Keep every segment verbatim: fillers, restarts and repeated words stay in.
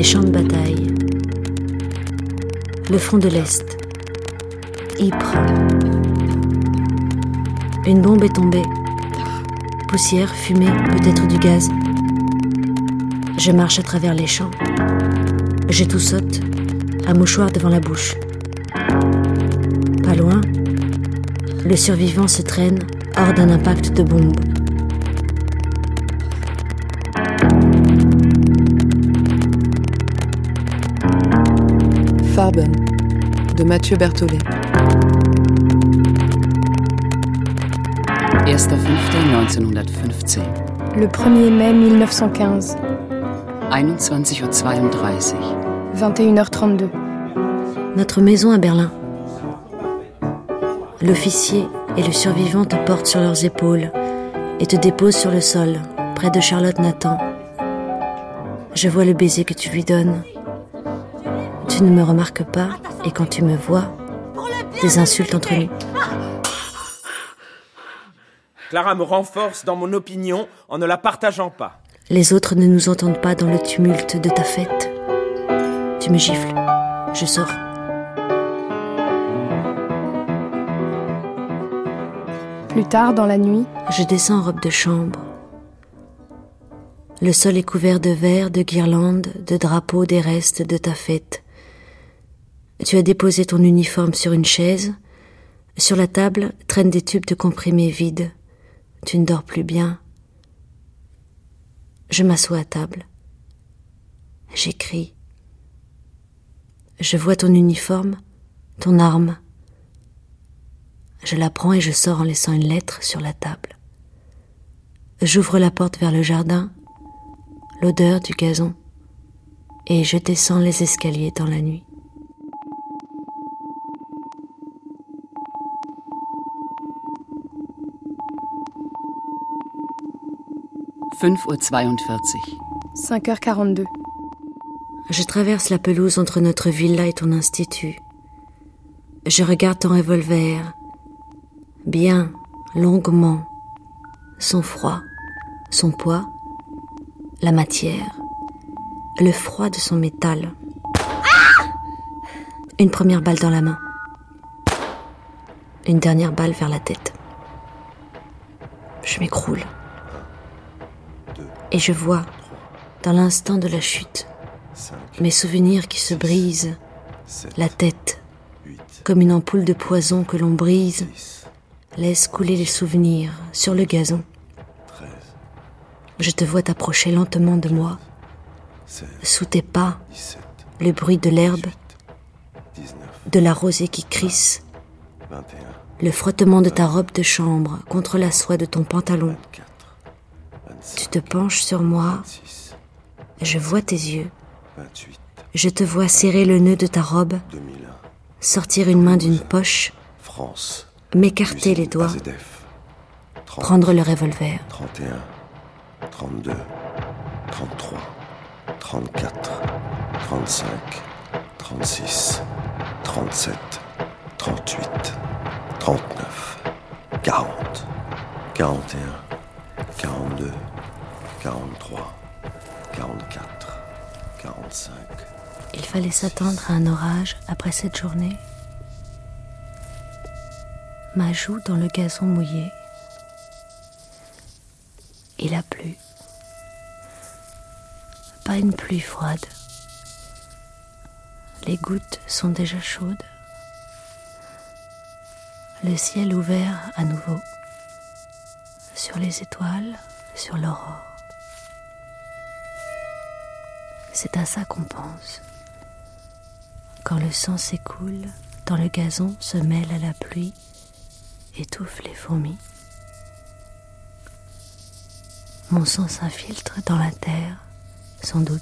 champs de bataille. Le front de l'Est. Ypres. Une bombe est tombée. Poussière, fumée, peut-être du gaz. Je marche à travers les champs. Je tout saute, un mouchoir devant la bouche. Pas loin, le survivant se traîne hors d'un impact de bombe. Farben, de Mathieu Berthollet. erster fünfter neunzehnhundertfünfzehn. Le premier mai mille neuf cent quinze. einundzwanzig Uhr zweiunddreißig. vingt et une heures trente-deux. Notre maison à Berlin. L'officier et le survivant te portent sur leurs épaules et te déposent sur le sol, près de Charlotte Nathan. Je vois le baiser que tu lui donnes. Tu ne me remarques pas, et quand tu me vois, des insultes entre nous. Clara me renforce dans mon opinion en ne la partageant pas. Les autres ne nous entendent pas dans le tumulte de ta fête. Tu me gifles, je sors. Plus tard, dans la nuit, je descends en robe de chambre. Le sol est couvert de verres, de guirlandes, de drapeaux, des restes de ta fête. Tu as déposé ton uniforme sur une chaise. Sur la table traînent des tubes de comprimés vides. Tu ne dors plus bien. Je m'assois à table. J'écris. Je vois ton uniforme, ton arme. Je la prends et je sors en laissant une lettre sur la table. J'ouvre la porte vers le jardin, l'odeur du gazon, et je descends les escaliers dans la nuit. fünf Uhr zweiundvierzig. cinq heures quarante-deux. Je traverse la pelouse entre notre villa et ton institut. Je regarde ton revolver, bien, longuement, son froid, son poids, la matière, le froid de son métal. Une première balle dans la main. Une dernière balle vers la tête. Je m'écroule. Et je vois, dans l'instant de la chute, mes souvenirs qui se brisent, la tête, comme une ampoule de poison que l'on brise, laisse couler les souvenirs sur le gazon. Je te vois t'approcher lentement de moi. Sous tes pas, le bruit de l'herbe, de la rosée qui crisse, le frottement de ta robe de chambre contre la soie de ton pantalon. Tu te penches sur moi, je vois tes yeux. Je te vois serrer le nœud de ta robe, sortir une main d'une poche, m'écarter les doigts, prendre le revolver. trente et un, trente-deux, trente-trois, trente-quatre, trente-cinq, trente-six, trente-sept, trente-huit, trente-neuf, quarante, quarante et un, quarante-deux, quarante-trois, quarante-quatre, quarante-cinq. Il fallait s'attendre à un orage après cette journée. Ma joue dans le gazon mouillé. Il a plu. Pas une pluie froide. Les gouttes sont déjà chaudes. Le ciel ouvert à nouveau. Sur les étoiles, sur l'aurore. C'est à ça qu'on pense. Quand le sang s'écoule, dans le gazon se mêle à la pluie, étouffe les fourmis. Mon sang s'infiltre dans la terre, sans doute.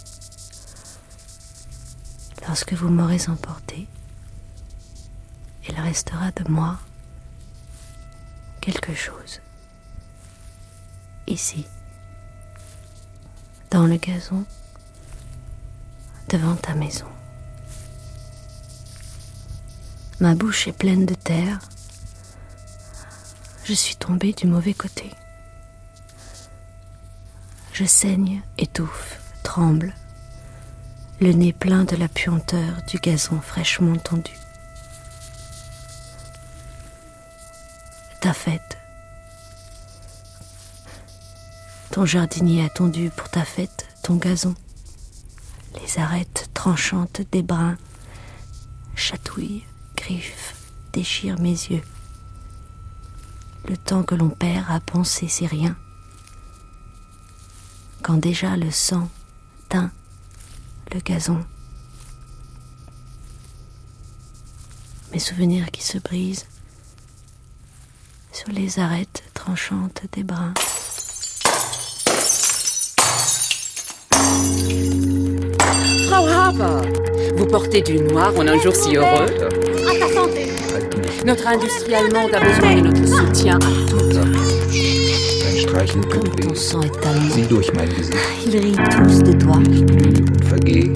Lorsque vous m'aurez emporté, il restera de moi quelque chose. Ici, dans le gazon, devant ta maison. Ma bouche est pleine de terre. Je suis tombée du mauvais côté. Je saigne, étouffe, tremble. le nez plein de la puanteur du gazon fraîchement tondu. Ta fête. Ton jardinier a tondu pour ta fête ton gazon. Les arêtes tranchantes des brins chatouillent, griffent, déchirent mes yeux. Le temps que l'on perd à penser, c'est rien. Quand déjà le sang teint le gazon. Mes souvenirs qui se brisent sur les arêtes tranchantes des brins. Frau Haber, vous portez du noir en un jour si heureux. À ta santé. Notre industrie allemande a besoin de notre soutien à toutes. Dein Streichen Comme tut ton weh. sang est allemand. Sieh durch mein Gesicht. Ils rient tous de toi. Ich glühe und vergeh.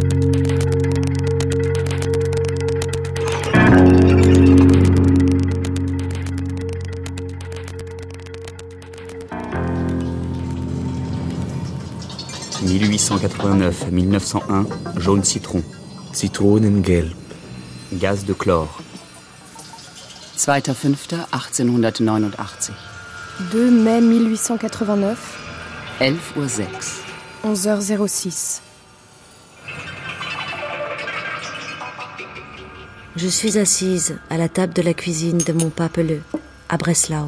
mille huit cent quatre-vingt-neuf à mille neuf cent un, jaune citron. Zitronengelb. Gaz de chlore. zweiter fünfter achtzehnhundertneunundachtzig. deux mai mille huit cent quatre-vingt-neuf, elf Uhr sechs. onze heures zéro six. Je suis assise à la table de la cuisine de mon papeleux, à Breslau.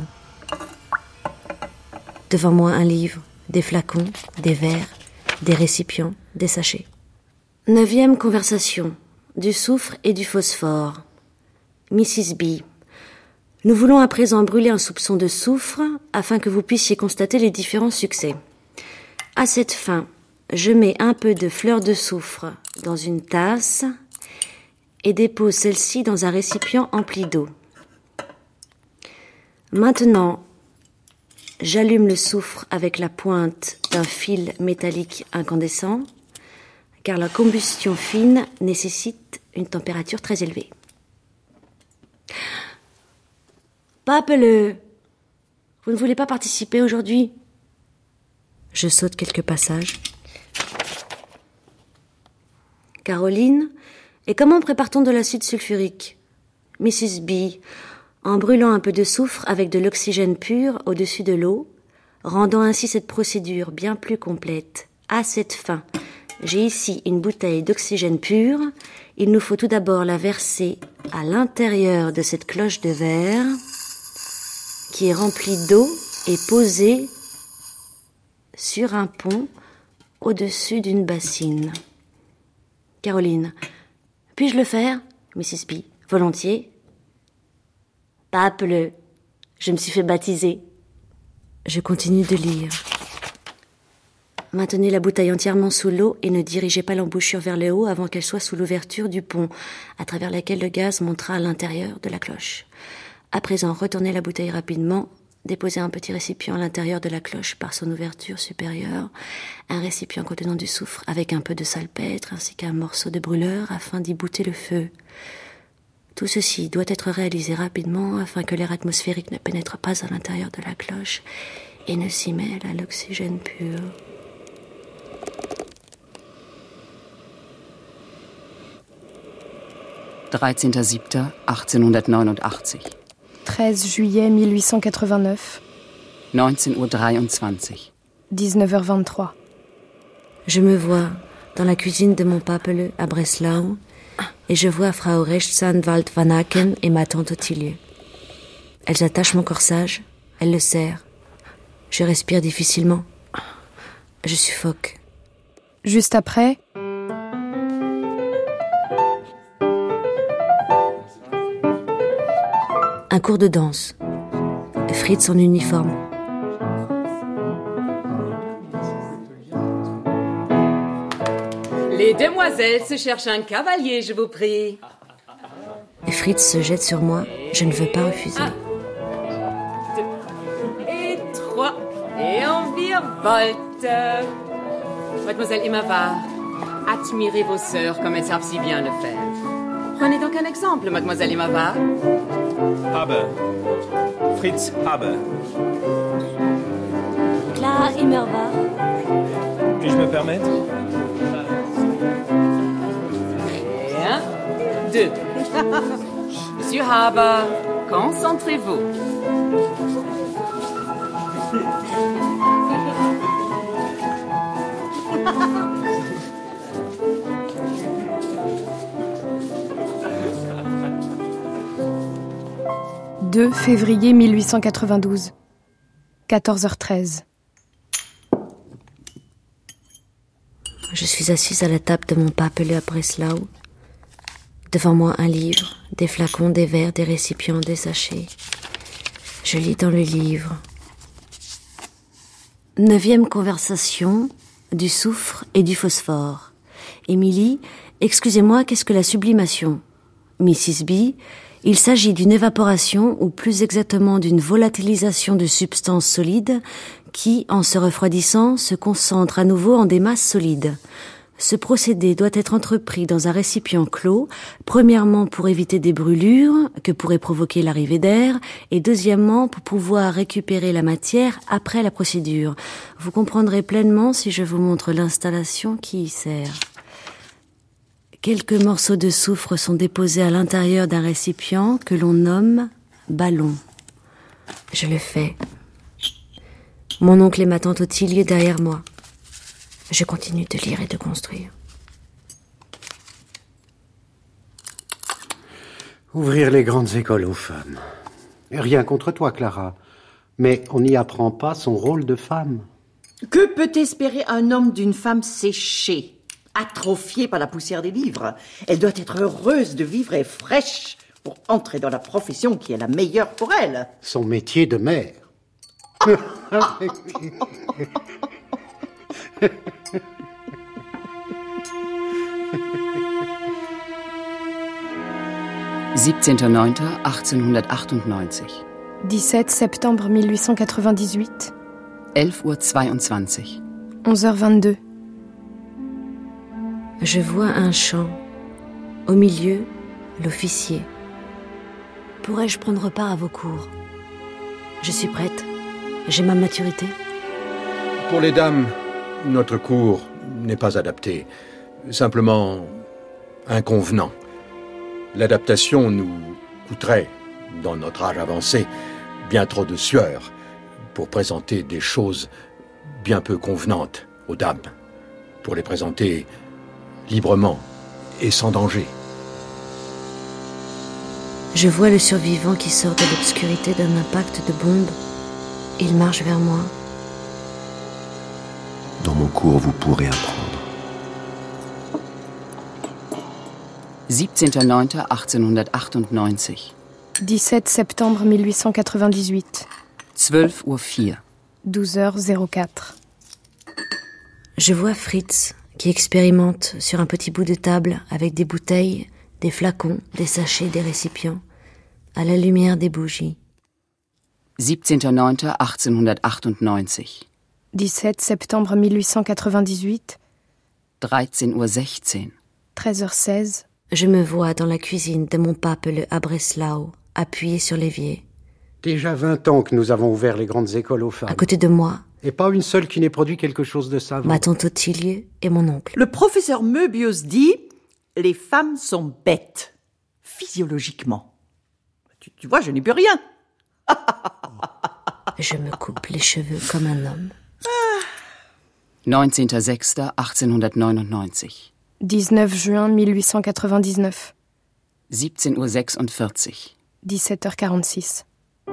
Devant moi un livre, des flacons, des verres, des récipients, des sachets. Neuvième conversation, du soufre et du phosphore. Missus B. Nous voulons à présent brûler un soupçon de soufre afin que vous puissiez constater les différents succès. À cette fin, je mets un peu de fleur de soufre dans une tasse et dépose celle-ci dans un récipient empli d'eau. Maintenant, j'allume le soufre avec la pointe d'un fil métallique incandescent, car la combustion fine nécessite une température très élevée. Papeleux, vous ne voulez pas participer aujourd'hui ? Je saute quelques passages. Caroline, et comment prépare-t-on de l'acide sulfurique ? Missus B, en brûlant un peu de soufre avec de l'oxygène pur au-dessus de l'eau, rendant ainsi cette procédure bien plus complète. À cette fin, j'ai ici une bouteille d'oxygène pur. Il nous faut tout d'abord la verser à l'intérieur de cette cloche de verre qui est remplie d'eau et posée sur un pont au-dessus d'une bassine. Caroline, puis-je le faire ? Missus B, volontiers. Papeleux, je me suis fait baptiser. Je continue de lire. Maintenez la bouteille entièrement sous l'eau et ne dirigez pas l'embouchure vers le haut avant qu'elle soit sous l'ouverture du pont, à travers laquelle le gaz montera à l'intérieur de la cloche. À présent, retournez la bouteille rapidement, déposez un petit récipient à l'intérieur de la cloche par son ouverture supérieure, un récipient contenant du soufre avec un peu de salpêtre ainsi qu'un morceau de brûleur afin d'y bouter le feu. Tout ceci doit être réalisé rapidement afin que l'air atmosphérique ne pénètre pas à l'intérieur de la cloche et ne s'y mêle à l'oxygène pur. dreizehnter siebter achtzehnhundertneunundachtzig. treize juillet mille huit cent quatre-vingt-neuf, neunzehn Uhr dreiundzwanzig. dix-neuf heures vingt-trois. Je me vois dans la cuisine de mon papeleux à Breslau et je vois Frau Rechtsanwalt Van Aken et ma tante Ottilie. Elles attachent mon corsage, elles le serrent. Je respire difficilement. Je suffoque. Juste après, un cours de danse. Fritz en uniforme. Les demoiselles se cherchent un cavalier, je vous prie. Fritz se jette sur moi. Je ne veux pas refuser. Un, deux, et trois. Et on virevolte. Mademoiselle Immerwahr, admirez vos sœurs comme elles savent si bien le faire. Prenez donc un exemple, Mademoiselle Immerwahr. Haber. Fritz Haber. Clara Immerwahr. Puis-je me permettre ? deux. Monsieur Haber, concentrez-vous. deux février mille huit cent quatre-vingt-douze, quatorze heures treize. Je suis assise à la table de mon papeleux à Breslau. Devant moi un livre, des flacons, des verres, des récipients, des sachets. Je lis dans le livre. Neuvième conversation du soufre et du phosphore. Émilie, excusez-moi, qu'est-ce que la sublimation? Missus B, il s'agit d'une évaporation, ou plus exactement d'une volatilisation de substances solides qui, en se refroidissant, se concentrent à nouveau en des masses solides. Ce procédé doit être entrepris dans un récipient clos, premièrement pour éviter des brûlures que pourrait provoquer l'arrivée d'air, et deuxièmement pour pouvoir récupérer la matière après la procédure. Vous comprendrez pleinement si je vous montre l'installation qui y sert. Quelques morceaux de soufre sont déposés à l'intérieur d'un récipient que l'on nomme ballon. Je le fais. Mon oncle et ma tante Ottilie derrière moi. Je continue de lire et de construire. Ouvrir les grandes écoles aux femmes. Rien contre toi, Clara, mais on n'y apprend pas son rôle de femme. Que peut espérer un homme d'une femme séchée, atrophiée par la poussière des livres? Elle doit être heureuse de vivre et fraîche pour entrer dans la profession qui est la meilleure pour elle. Son métier de mère. siebzehnter neunter achtzehnhundertachtundneunzig. dix-sept septembre mille huit cent quatre-vingt-dix-huit. elf Uhr zweiundzwanzig. onze heures vingt-deux. Je vois un champ. Au milieu, l'officier. Pourrais-je prendre part à vos cours? Je suis prête. J'ai ma maturité. Pour les dames, notre cours n'est pas adapté. Simplement inconvenant. L'adaptation nous coûterait, dans notre âge avancé, bien trop de sueur pour présenter des choses bien peu convenantes aux dames, pour les présenter librement et sans danger. Je vois le survivant qui sort de l'obscurité d'un impact de bombe. Il marche vers moi. Dans mon cours, vous pourrez apprendre. siebzehnter neunter achtzehnhundertachtundneunzig. dix-sept septembre mille huit cent quatre-vingt-dix-huit. zwölf Uhr vier. douze heures zéro quatre. Je vois Fritz qui expérimente sur un petit bout de table avec des bouteilles, des flacons, des sachets, des récipients, à la lumière des bougies. siebzehnter neunter achtzehnhundertachtundneunzig. dix-sept septembre mille huit cent quatre-vingt-dix-huit. dreizehn Uhr sechzehn. treize heures seize. Je me vois dans la cuisine de mon papeleux à Breslau, appuyé sur l'évier. Déjà vingt ans que nous avons ouvert les grandes écoles aux femmes. À côté de moi, et pas une seule qui n'ait produit quelque chose de savant. Ma tante Ottilie et mon oncle. Le professeur Möbius dit « Les femmes sont bêtes, physiologiquement. » Tu, tu vois, je n'y peux rien. Je me coupe les cheveux comme un homme. neunzehnter sechster achtzehnhundertneunundneunzig. dix-neuf juin mille huit cent quatre-vingt-dix-neuf. siebzehn Uhr sechsundvierzig. dix-sept heures quarante-six.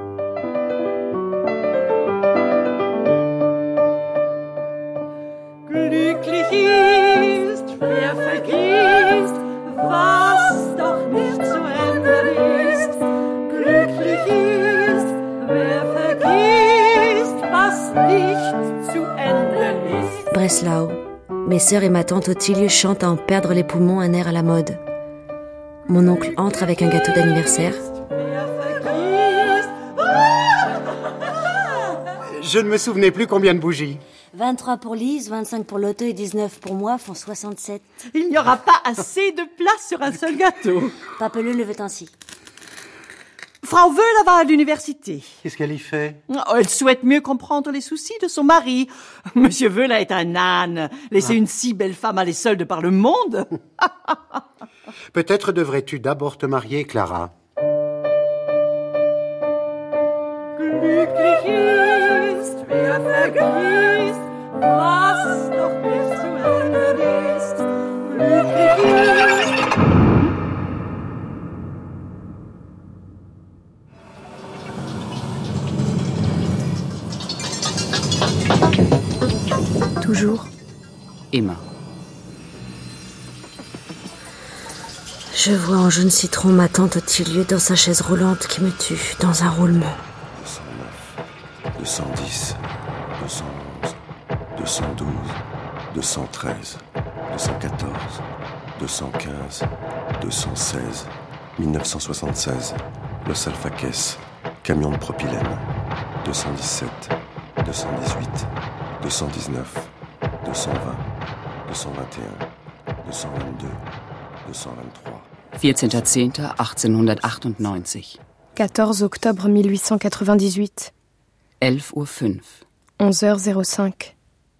Glücklich ist, wer vergisst, was doch nicht zu ändern ist. Glücklich ist, wer vergisst, was nicht zu ändern ist. Breslau. Mes sœurs et ma tante Ottilie chantent à en perdre les poumons un air à la mode. Mon oncle entre avec un gâteau d'anniversaire. Je ne me souvenais plus combien de bougies. vingt-trois pour Lise, vingt-cinq pour Lotte et dix-neuf pour moi font soixante-sept. Il n'y aura pas assez de place sur un seul gâteau. Papeleux le veut ainsi. Frau Wöhler va à l'université. Qu'est-ce qu'elle y fait? Oh, elle souhaite mieux comprendre les soucis de son mari. Monsieur Wöhler est un âne. Laisser ah. une si belle femme aller seule de par le monde. Peut-être devrais-tu d'abord te marier, Clara. Glücklich ist, wer vergisst, was noch nicht zu Ende ist. Glücklich ist. Toujours. Immer. Je vois en jaune citron ma tante au Tilieu dans sa chaise roulante qui me tue dans un roulement. deux cent neuf, deux cent dix, deux cent onze, deux cent douze, deux cent treize, deux cent quatorze, deux cent quinze, deux cent seize, mille neuf cent soixante-seize, Los Alfaques, camion de propylène, deux cent dix-sept, deux cent dix-huit, deux cent dix-neuf, deux cent vingt, deux cent vingt et un, deux cent vingt-deux, deux cent vingt-trois. vierzehnter zehnter achtzehnhundertachtundneunzig. quatorze octobre mille huit cent quatre-vingt-dix-huit. elf Uhr fünf. onze heures cinq.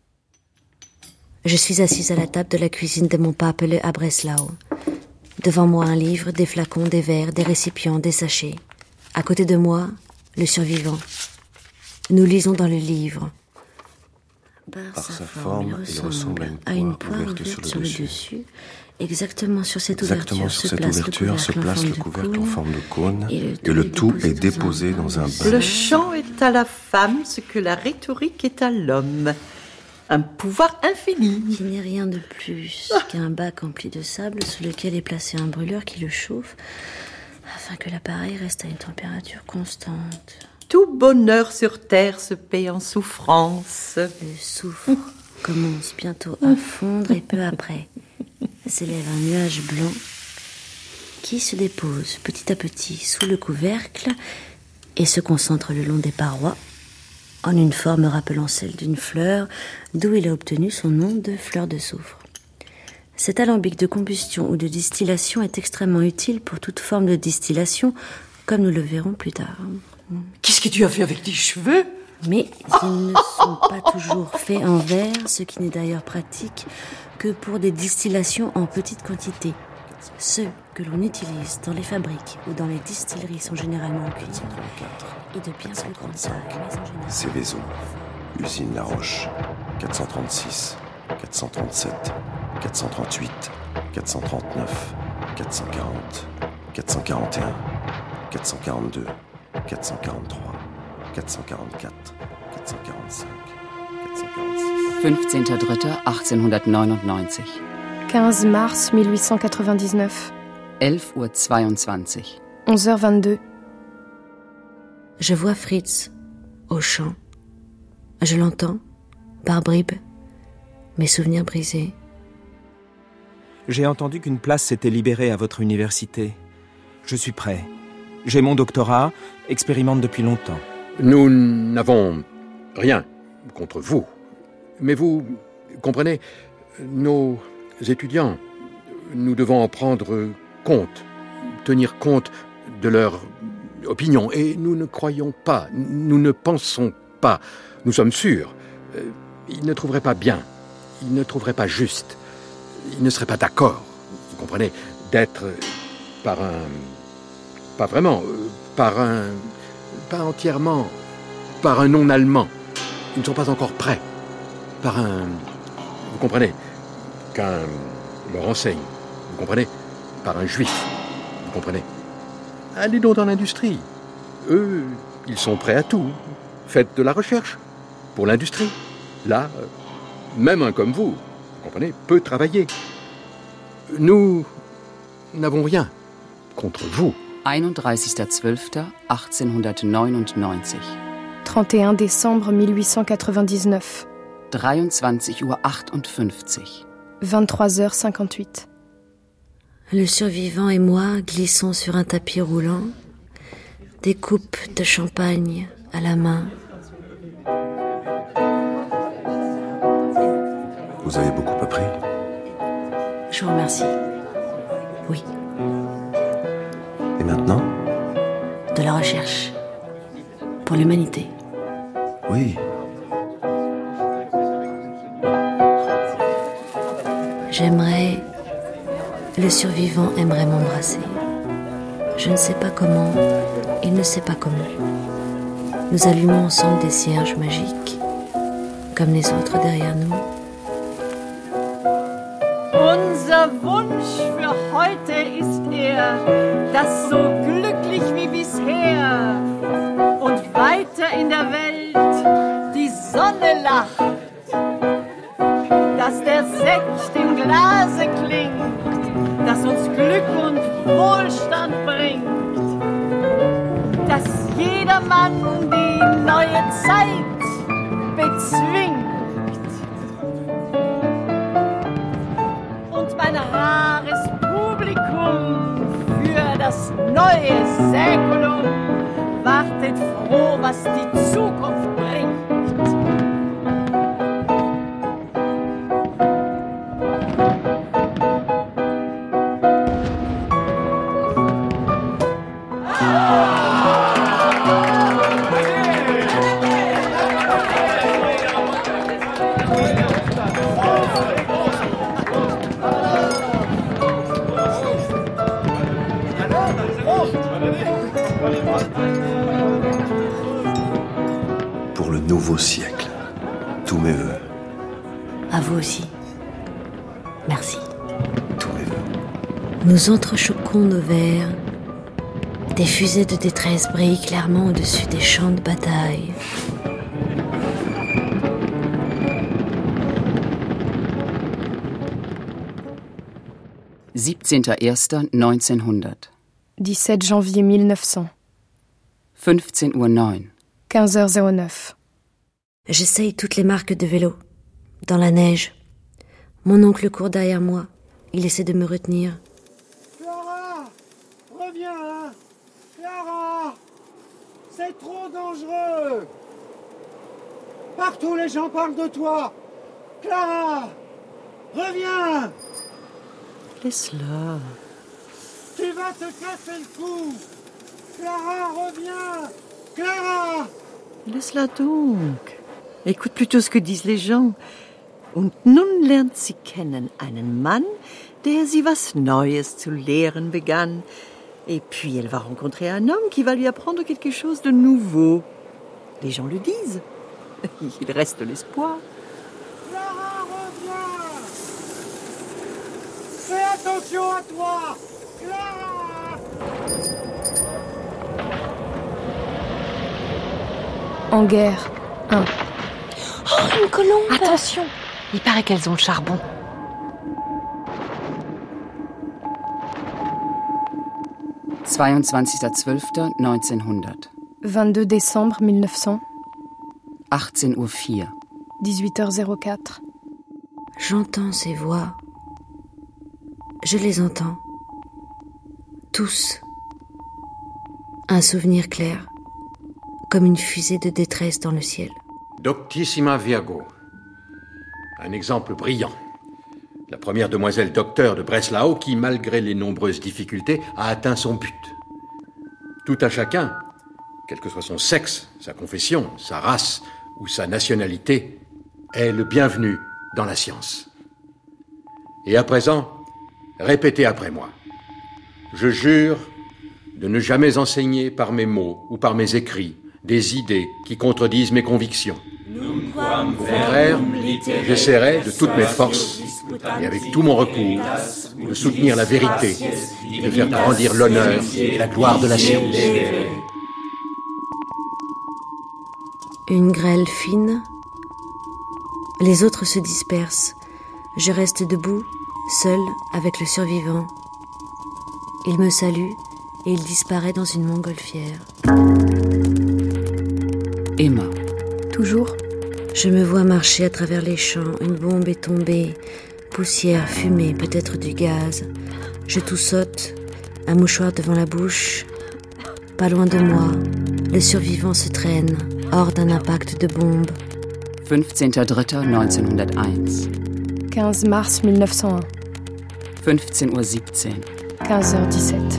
Je suis assise à la table de la cuisine de mon pape le à Breslau. Devant moi un livre, des flacons, des verres, des récipients, des sachets. À côté de moi, le survivant. Nous lisons dans le livre. Par, Par sa, sa forme, forme, il il ressemble ressemble à une poire ouverte sur le, sur le dessus. dessus. Exactement sur cette Exactement ouverture, sur se, cette place ouverture se place le couvercle en forme de cône, et le, et le tout est déposé dans un bain. Le chant est à la femme ce que la rhétorique est à l'homme. Un pouvoir infini. Il n'est rien de plus qu'un bac empli de sable sous lequel est placé un brûleur qui le chauffe afin que l'appareil reste à une température constante. Tout bonheur sur terre se paie en souffrance. Le soufre commence bientôt à fondre et peu après s'élève un nuage blanc qui se dépose petit à petit sous le couvercle et se concentre le long des parois en une forme rappelant celle d'une fleur, d'où il a obtenu son nom de fleur de soufre. Cet alambic de combustion ou de distillation est extrêmement utile pour toute forme de distillation, comme nous le verrons plus tard. Qu'est-ce que tu as fait avec tes cheveux ? Mais ils ne sont pas toujours faits en verre, ce qui n'est d'ailleurs pratique que pour des distillations en petite quantité. Ceux que l'on utilise dans les fabriques ou dans les distilleries sont généralement en cuivre et de bien plus grande taille, mais en général... Céveso, usine La Roche, quatre cent trente-six, quatre cent trente-sept, quatre cent trente-huit, quatre cent trente-neuf, quatre cent quarante, quatre cent quarante et un, quatre cent quarante-deux, quatre cent quarante-trois, quatre cent quarante-quatre, quatre cent quarante-cinq, quatre cent quarante-six. fünfzehnter dritter achtzehnhundertneunundneunzig. quinze mars mille huit cent quatre-vingt-dix-neuf. elf Uhr zweiundzwanzig. onze heures vingt-deux. Je vois Fritz au champ. Je l'entends, par bribes, mes souvenirs brisés. J'ai entendu qu'une place s'était libérée à votre université. Je suis prêt. J'ai mon doctorat, expérimente depuis longtemps. Nous n'avons rien contre vous. Mais vous comprenez, nos étudiants, nous devons en prendre compte, tenir compte de leur opinion. Et nous ne croyons pas, nous ne pensons pas, nous sommes sûrs, euh, ils ne trouveraient pas bien, ils ne trouveraient pas juste, ils ne seraient pas d'accord, vous comprenez, d'être par un... pas vraiment, euh, par un... pas entièrement, par un non-allemand. Ils ne sont pas encore prêts. Par un... vous comprenez, qu'un leur enseigne, vous comprenez, par un juif, vous comprenez. Allez donc dans l'industrie. Eux, ils sont prêts à tout. Faites de la recherche pour l'industrie. Là, même un comme vous, vous comprenez, peut travailler. Nous n'avons rien contre vous. einunddreißigster zwölfter achtzehnhundertneunundneunzig. trente et un décembre mille huit cent quatre-vingt-dix-neuf. dreiundzwanzig Uhr achtundfünfzig. vingt-trois heures cinquante-huit. Le survivant et moi glissons sur un tapis roulant, des coupes de champagne à la main. Vous avez beaucoup appris ? Je vous remercie. Oui. Et maintenant ? De la recherche. Pour l'humanité. Oui. J'aimerais Le survivant aimerait m'embrasser. Je ne sais pas comment, il ne sait pas comment. Nous allumons ensemble des cierges magiques, comme les autres derrière nous. Unser Wunsch für heute ist er, dass so glücklich wie bisher und weiter in der Welt die Sonne lacht, dass der Sekt im Glase klingt, dass uns Glück und Wohlstand bringt, dass jedermann die neue Zeit bezwingt. Und mein rares Publikum für das neue Säkulum wartet froh, was die Zukunft bringt. Pour le nouveau siècle, tous mes vœux. À vous aussi. Merci. Tous mes vœux. Nous entrechoquons nos verres. Des fusées de détresse brillent clairement au-dessus des champs de bataille. siebzehnter erster neunzehnhundert. dix-sept janvier mille neuf cents. fünfzehn Uhr neun. quinze heures zéro neuf. J'essaye toutes les marques de vélo. Dans la neige. Mon oncle court derrière moi. Il essaie de me retenir. Clara, reviens. Clara, c'est trop dangereux. Partout les gens parlent de toi. Clara, reviens. Laisse-la. Tu vas te casser le cou. Clara, reviens. Clara. Laisse-la donc. Écoute plutôt ce que disent les gens. Und nun lernt sie kennen einen Mann, der sie was Neues zu lehren begann. Et puis elle va rencontrer un homme qui va lui apprendre quelque chose de nouveau. Les gens le disent. Il reste l'espoir. Clara, reviens. Fais attention à toi. Clara. En guerre. un. Oh, une colombe! Attention! Il paraît qu'elles ont le charbon. zweiundzwanzigster zwölfter neunzehnhundert. vingt-deux décembre mille neuf cents. achtzehn Uhr vier. dix-huit heures zéro quatre. J'entends ces voix. Je les entends. Tous. Un souvenir clair, comme une fusée de détresse dans le ciel. Doctissima Virgo. Un exemple brillant. La première demoiselle docteur de Breslau qui, malgré les nombreuses difficultés, a atteint son but. Tout un chacun, quel que soit son sexe, sa confession, sa race ou sa nationalité, est le bienvenu dans la science. Et à présent, répétez après moi. Je jure de ne jamais enseigner par mes mots ou par mes écrits des idées qui contredisent mes convictions. Au contraire, j'essaierai de toutes mes forces et avec tout mon recours de soutenir la vérité et de faire grandir l'honneur et la gloire de la science. Une grêle fine. Les autres se dispersent. Je reste debout, seul, avec le survivant. Il me salue et il disparaît dans une montgolfière. Emma. Toujours. Je me vois marcher à travers les champs. Une bombe est tombée. Poussière, fumée, peut-être du gaz. Je toussote, un mouchoir devant la bouche. Pas loin de moi, le survivant se traîne, hors d'un impact de bombe. fünfzehnter dritter neunzehnhunderteins. quinze mars mille neuf cent un. fünfzehn Uhr siebzehn. quinze heures dix-sept.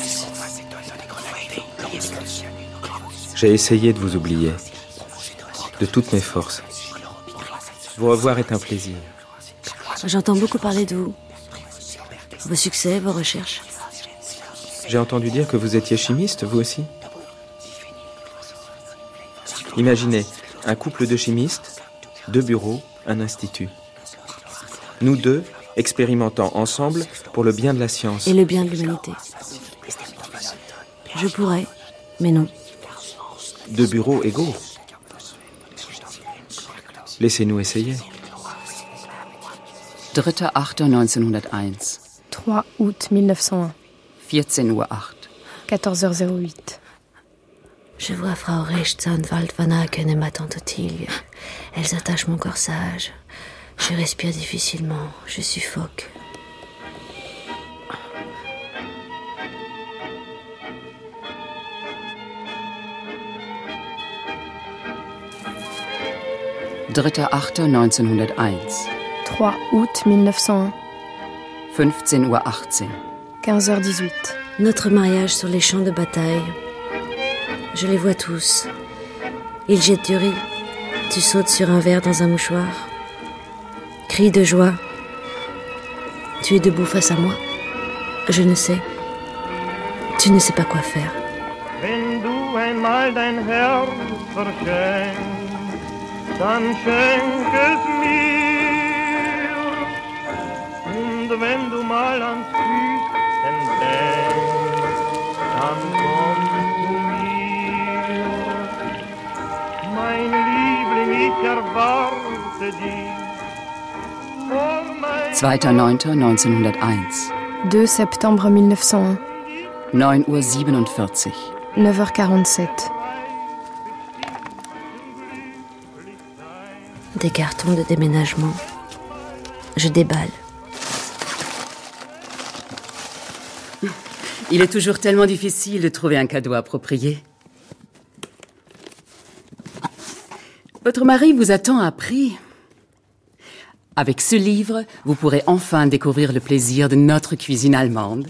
J'ai essayé de vous oublier. de toutes mes forces. Vous revoir est un plaisir. J'entends beaucoup parler de vous. Vos succès, vos recherches. J'ai entendu dire que vous étiez chimiste, vous aussi. Imaginez, un couple de chimistes, deux bureaux, un institut. Nous deux, expérimentant ensemble pour le bien de la science. Et le bien de l'humanité. Je pourrais, mais non. Deux bureaux égaux. Laissez-nous essayer. dritter achter neunzehnhunderteins. trois août mille neuf cent un. vierzehn Uhr acht. quatorze heures zéro huit. Je vois Frau Rechtsanwalt van Aken et ma tante Ottilie. Elles attachent mon corsage. Je respire difficilement. Je suffoque. dritter achter neunzehnhunderteins. trois août mille neuf cent un. fünfzehn Uhr achtzehn. quinze heures dix-huit. Notre mariage sur les champs de bataille. Je les vois tous. Ils jettent du riz. Tu sautes sur un verre dans un mouchoir. Cris de joie. Tu es debout face à moi. Je ne sais. Tu ne sais pas quoi faire. Wenn du einmal dein Herz verschenkst, dann schenk es mir. Und wenn du mal ans Küssen denkst, dann komm zu mir. Mein Liebling, ich erwarte dich. zweiter neunter neunzehnhunderteins. deux septembre mille neuf cent un. neun Uhr siebenundvierzig. neuf heures quarante-sept. Des cartons de déménagement. Je déballe. Il est toujours tellement difficile de trouver un cadeau approprié. Votre mari vous a tant appris. Avec ce livre, vous pourrez enfin découvrir le plaisir de notre cuisine allemande.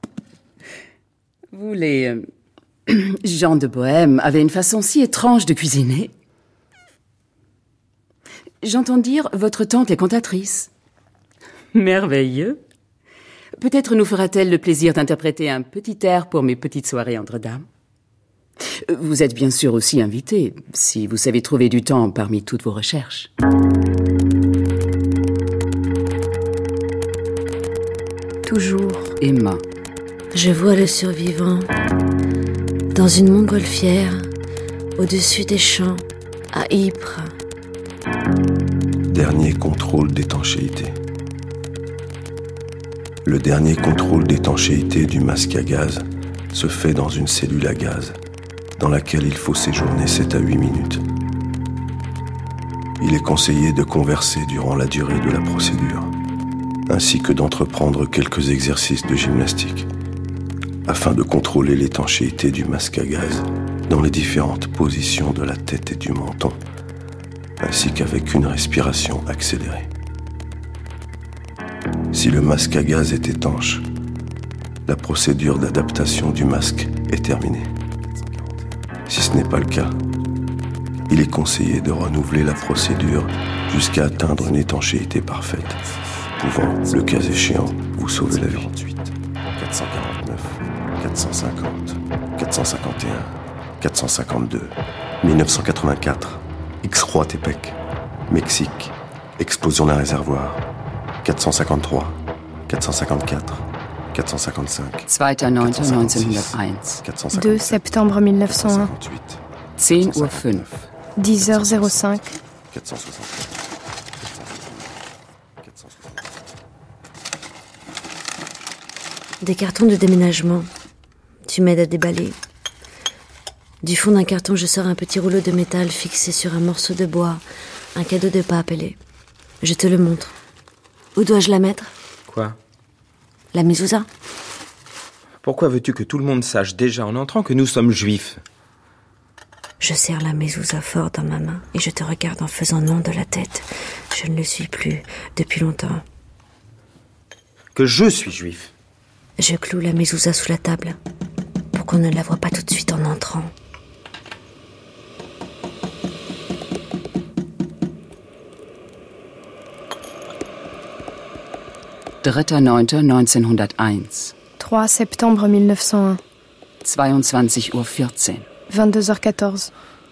Vous, les euh, gens de Bohème, avez une façon si étrange de cuisiner. J'entends dire, votre tante est cantatrice. Merveilleux. Peut-être nous fera-t-elle le plaisir d'interpréter un petit air pour mes petites soirées entre dames. Vous êtes bien sûr aussi invité, si vous savez trouver du temps parmi toutes vos recherches. Toujours. Emma. Je vois le survivant dans une montgolfière au-dessus des champs à Ypres. Dernier contrôle d'étanchéité. Le dernier contrôle d'étanchéité du masque à gaz se fait dans une cellule à gaz dans laquelle il faut séjourner sept à huit minutes. Il est conseillé de converser durant la durée de la procédure, ainsi que d'entreprendre quelques exercices de gymnastique, afin de contrôler l'étanchéité du masque à gaz dans les différentes positions de la tête et du menton, ainsi qu'avec une respiration accélérée. Si le masque à gaz est étanche, la procédure d'adaptation du masque est terminée. Si ce n'est pas le cas, il est conseillé de renouveler la procédure jusqu'à atteindre une étanchéité parfaite, pouvant, le cas échéant, vous sauver la vie. quatre cent quarante-neuf, quatre cent cinquante, quatre cent cinquante et un, quatre cent cinquante-deux, mille neuf cent quatre-vingt-quatre, X-Roi Tepec, Mexique, explosion d'un réservoir, quatre cent cinquante-trois, quatre cent cinquante-quatre, quatre cent cinquante-cinq, zweiter neunter neunzehnhunderteins. deux septembre mille neuf cent un. zehn Uhr fünf. dix heures zéro cinq. quatre cent soixante-quatre. Des cartons de déménagement. Tu m'aides à déballer. Du fond d'un carton, je sors un petit rouleau de métal fixé sur un morceau de bois, un cadeau de pas appelé. Je te le montre. Où dois-je la mettre ? Quoi ? La mezouza. Pourquoi veux-tu que tout le monde sache déjà en entrant que nous sommes juifs ? Je serre la mezouza fort dans ma main et je te regarde en faisant non de la tête. Je ne le suis plus depuis longtemps. Que je suis juif. Je cloue la mezouza sous la table pour qu'on ne la voie pas tout de suite en entrant. dritter neunter neunzehnhunderteins. trois septembre mille neuf cent un. zweiundzwanzig Uhr vierzehn. vingt-deux heures quatorze.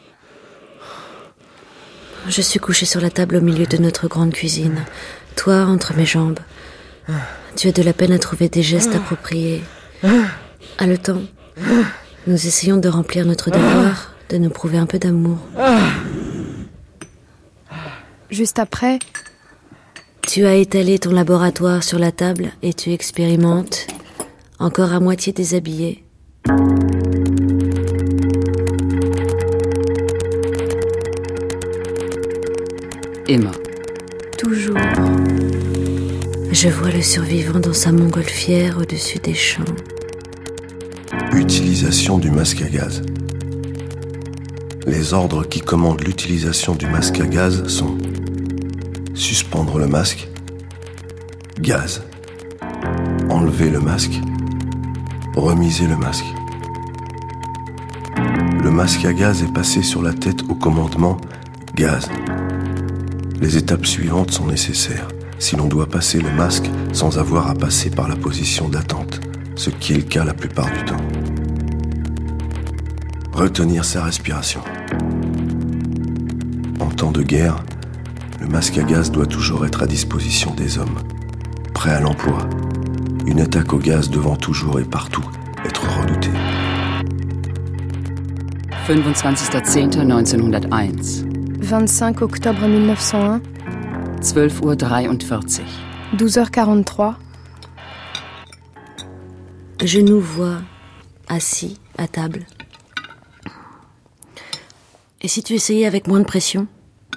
Je suis couchée sur la table au milieu de notre grande cuisine, toi entre mes jambes. Tu as de la peine à trouver des gestes appropriés. Haletant, nous essayons de remplir notre devoir, de nous prouver un peu d'amour. Juste après, tu as étalé ton laboratoire sur la table et tu expérimentes, encore à moitié déshabillé. Immer. Toujours. Je vois le survivant dans sa montgolfière au-dessus des champs. Utilisation du masque à gaz. Les ordres qui commandent l'utilisation du masque à gaz sont suspendre le masque, gaz, enlever le masque, remiser le masque. Le masque à gaz est passé sur la tête au commandement gaz. Les étapes suivantes sont nécessaires si l'on doit passer le masque sans avoir à passer par la position d'attente, ce qui est le cas la plupart du temps. Retenir sa respiration. En temps de guerre, le masque à gaz doit toujours être à disposition des hommes, prêt à l'emploi. Une attaque au gaz devant toujours et partout être redoutée. fünfundzwanzigster zehnter neunzehnhunderteins. vingt-cinq octobre mille neuf cent un. zwölf Uhr dreiundvierzig. douze heures quarante-trois. Je nous vois assis à table. Et si tu essayais avec moins de pression ?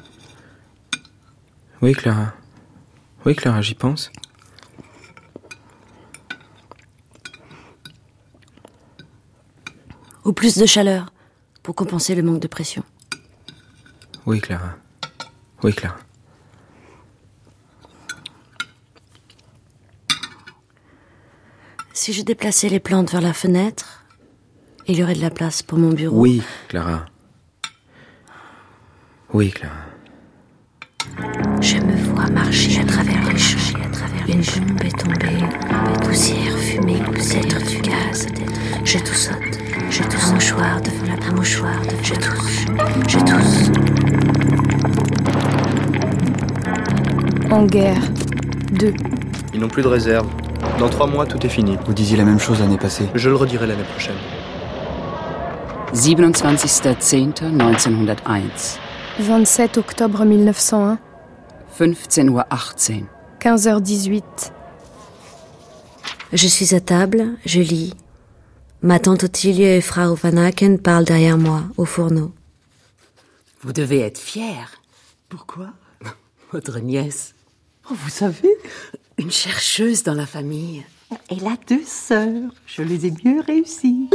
Oui, Clara. Oui, Clara, j'y pense. Ou plus de chaleur, pour compenser le manque de pression. Oui, Clara. Oui, Clara. Si je déplaçais les plantes vers la fenêtre, il y aurait de la place pour mon bureau. Oui, Clara. Oui, Clara. Je me vois marcher à travers les champs. Une bombe est tombée, poussière, fumée, peut-être du gaz. Je toussote, je tousse un mouchoir devant la un mouchoir, je tousse, je tousse. En guerre. deux. Ils n'ont plus de réserve. Dans trois mois, tout est fini. Vous disiez la même chose l'année passée. Je le redirai l'année prochaine. siebenundzwanzigster zehnter neunzehnhunderteins. vingt-sept octobre mille neuf cent un. fünfzehn Uhr achtzehn. quinze heures dix-huit. Je suis à table, je lis. Ma tante Ottilie et Frau Van Aken parlent derrière moi, au fourneau. Vous devez être fière. Pourquoi ? Votre nièce. Oh, vous savez, une chercheuse dans la famille. Elle a deux sœurs. Je les ai mieux réussies.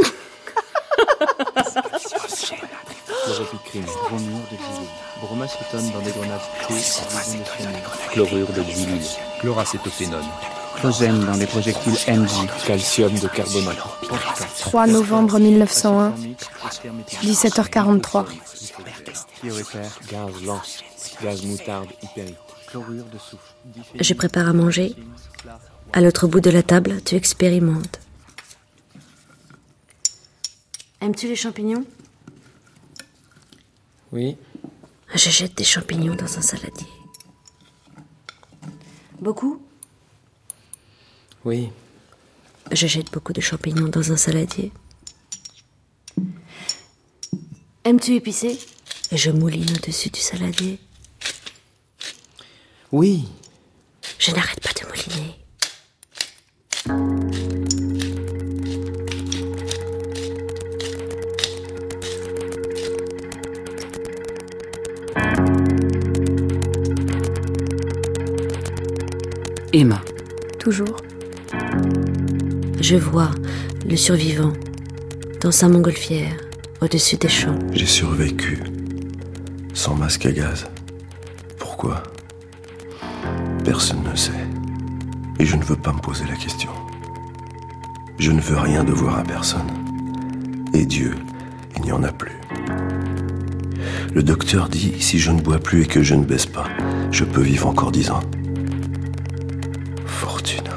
Chloropicrine, bromure de xylule, bromacétone dans des grenades T, chlorure de xylule, chloracétophénone, Chlogène dans des projectiles N J, calcium de carbonate. trois novembre mille neuf cent un, dix-sept heures quarante-trois. Gaz lance, gaz moutarde hypérite, chlorure de soufre. Je prépare à manger. À l'autre bout de la table, tu expérimentes. Aimes-tu les champignons ? Oui. Je jette des champignons dans un saladier. Beaucoup ? Oui. Je jette beaucoup de champignons dans un saladier. Aimes-tu épicer ? Et je mouline au-dessus du saladier. Oui. Je n'arrête pas de mouliner. Emma. Toujours. Je vois le survivant dans sa montgolfière, au-dessus des champs. J'ai survécu, sans masque à gaz. Pourquoi ? Personne ne sait. Et je ne veux pas me poser la question. Je ne veux rien devoir à personne. Et Dieu, il n'y en a plus. Le docteur dit, si je ne bois plus et que je ne baisse pas, je peux vivre encore dix ans. Fortuna.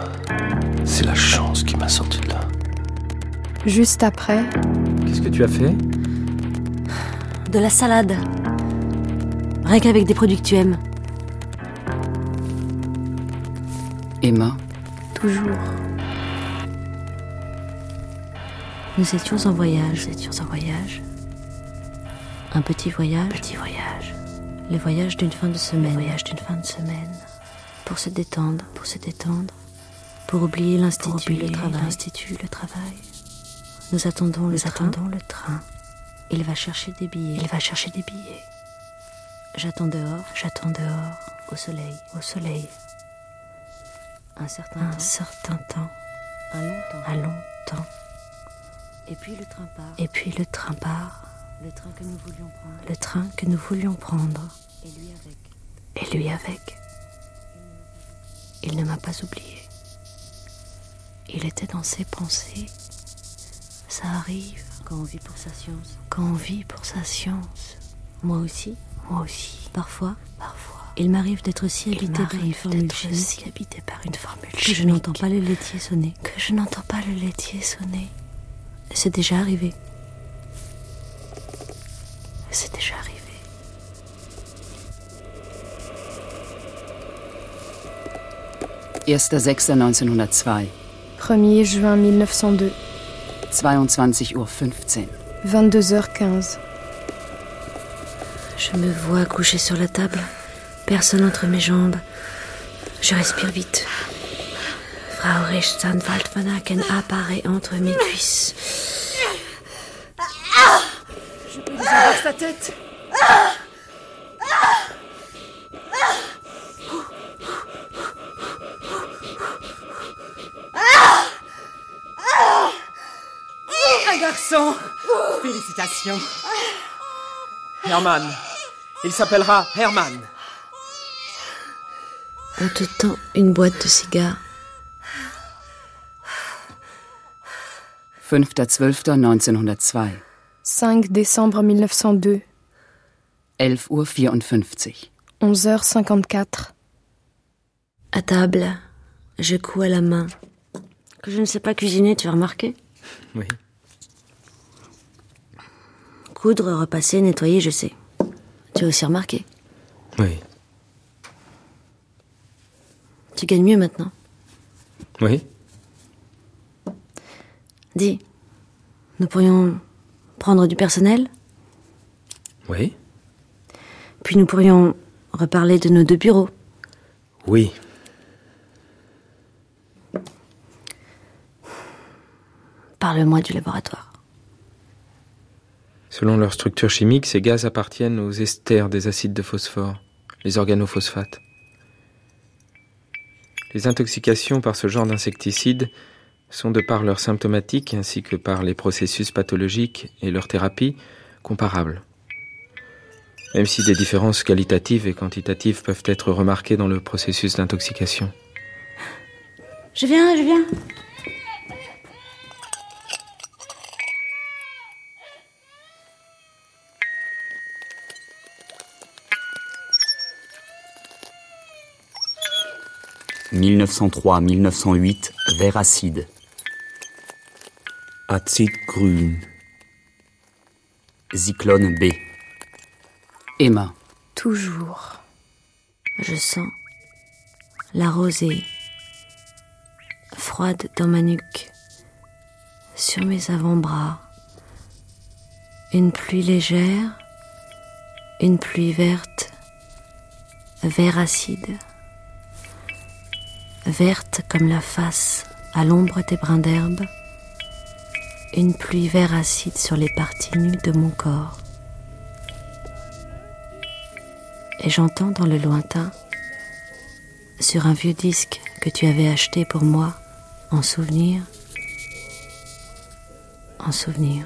C'est la chance qui m'a sorti de là. Juste après... Qu'est-ce que tu as fait? De la salade. Rien qu'avec des produits que tu aimes. Emma. Toujours. Nous étions en voyage. Nous étions en voyage. Un petit voyage. Petit voyage. Le voyage d'une fin de semaine. Le voyage d'une fin de semaine. Pour se détendre. Pour se détendre. Pour oublier l'institut, pour oublier le travail. L'institut, le travail. Nous attendons le Nous train. attendons le train. Il va chercher des billets. Il va chercher des billets. J'attends dehors. J'attends dehors. Au soleil. Au soleil. Un certain un temps. certain temps. Un long temps. Un long temps. Et puis le train part. Et puis le train part. Le train que nous voulions prendre. Le train que nous voulions prendre. Et lui avec. Et lui avec. Il ne m'a pas oublié. Il était dans ses pensées. Ça arrive. Quand on vit pour sa science. Quand on vit pour sa science. Moi aussi. Moi aussi. Parfois. Parfois. Il m'arrive d'être aussi habité par une formule chimique. habité par une formule que je n'entends pas le laitier sonner. Que je n'entends pas le laitier sonner. C'est déjà arrivé. C'est déjà arrivé. erster sechster neunzehnhundertzwei. premier juin mille neuf cent deux. zweiundzwanzig Uhr fünfzehn. vingt-deux heures quinze. Je me vois couché sur la table, personne entre mes jambes. Je respire vite. Frau Rechtsanwalt van Aken apparaît entre mes cuisses. Je peux déjà voir sa tête. Un garçon. Félicitations. Hermann. Il s'appellera Hermann. On te tend une boîte de cigares. fünfter zwölfter neunzehnhundertzwei. cinq décembre mille neuf cent deux. elf Uhr vierundfünfzig. onze heures cinquante-quatre. À table, je couds à la main. Que je ne sais pas cuisiner, tu as remarqué? Oui. Coudre, repasser, nettoyer, je sais. Tu as aussi remarqué? Oui. Tu gagnes mieux maintenant? Oui. Dis, nous pourrions prendre du personnel? Oui. Puis nous pourrions reparler de nos deux bureaux. Oui. Parle-moi du laboratoire. Selon leur structure chimique, ces gaz appartiennent aux esters des acides de phosphore, les organophosphates. Les intoxications par ce genre d'insecticides sont, de par leur symptomatique ainsi que par les processus pathologiques et leur thérapie, comparables. Même si des différences qualitatives et quantitatives peuvent être remarquées dans le processus d'intoxication. Je viens, je viens. mille neuf cent trois à mille neuf cent huit, vert acide. Acide grün. Zyklone B. Emma. Toujours. Je sens la rosée froide dans ma nuque, sur mes avant-bras. Une pluie légère, une pluie verte, vert acide. Verte comme la face à l'ombre des brins d'herbe, une pluie vert acide sur les parties nues de mon corps. Et j'entends dans le lointain, sur un vieux disque que tu avais acheté pour moi, en souvenir, en souvenir.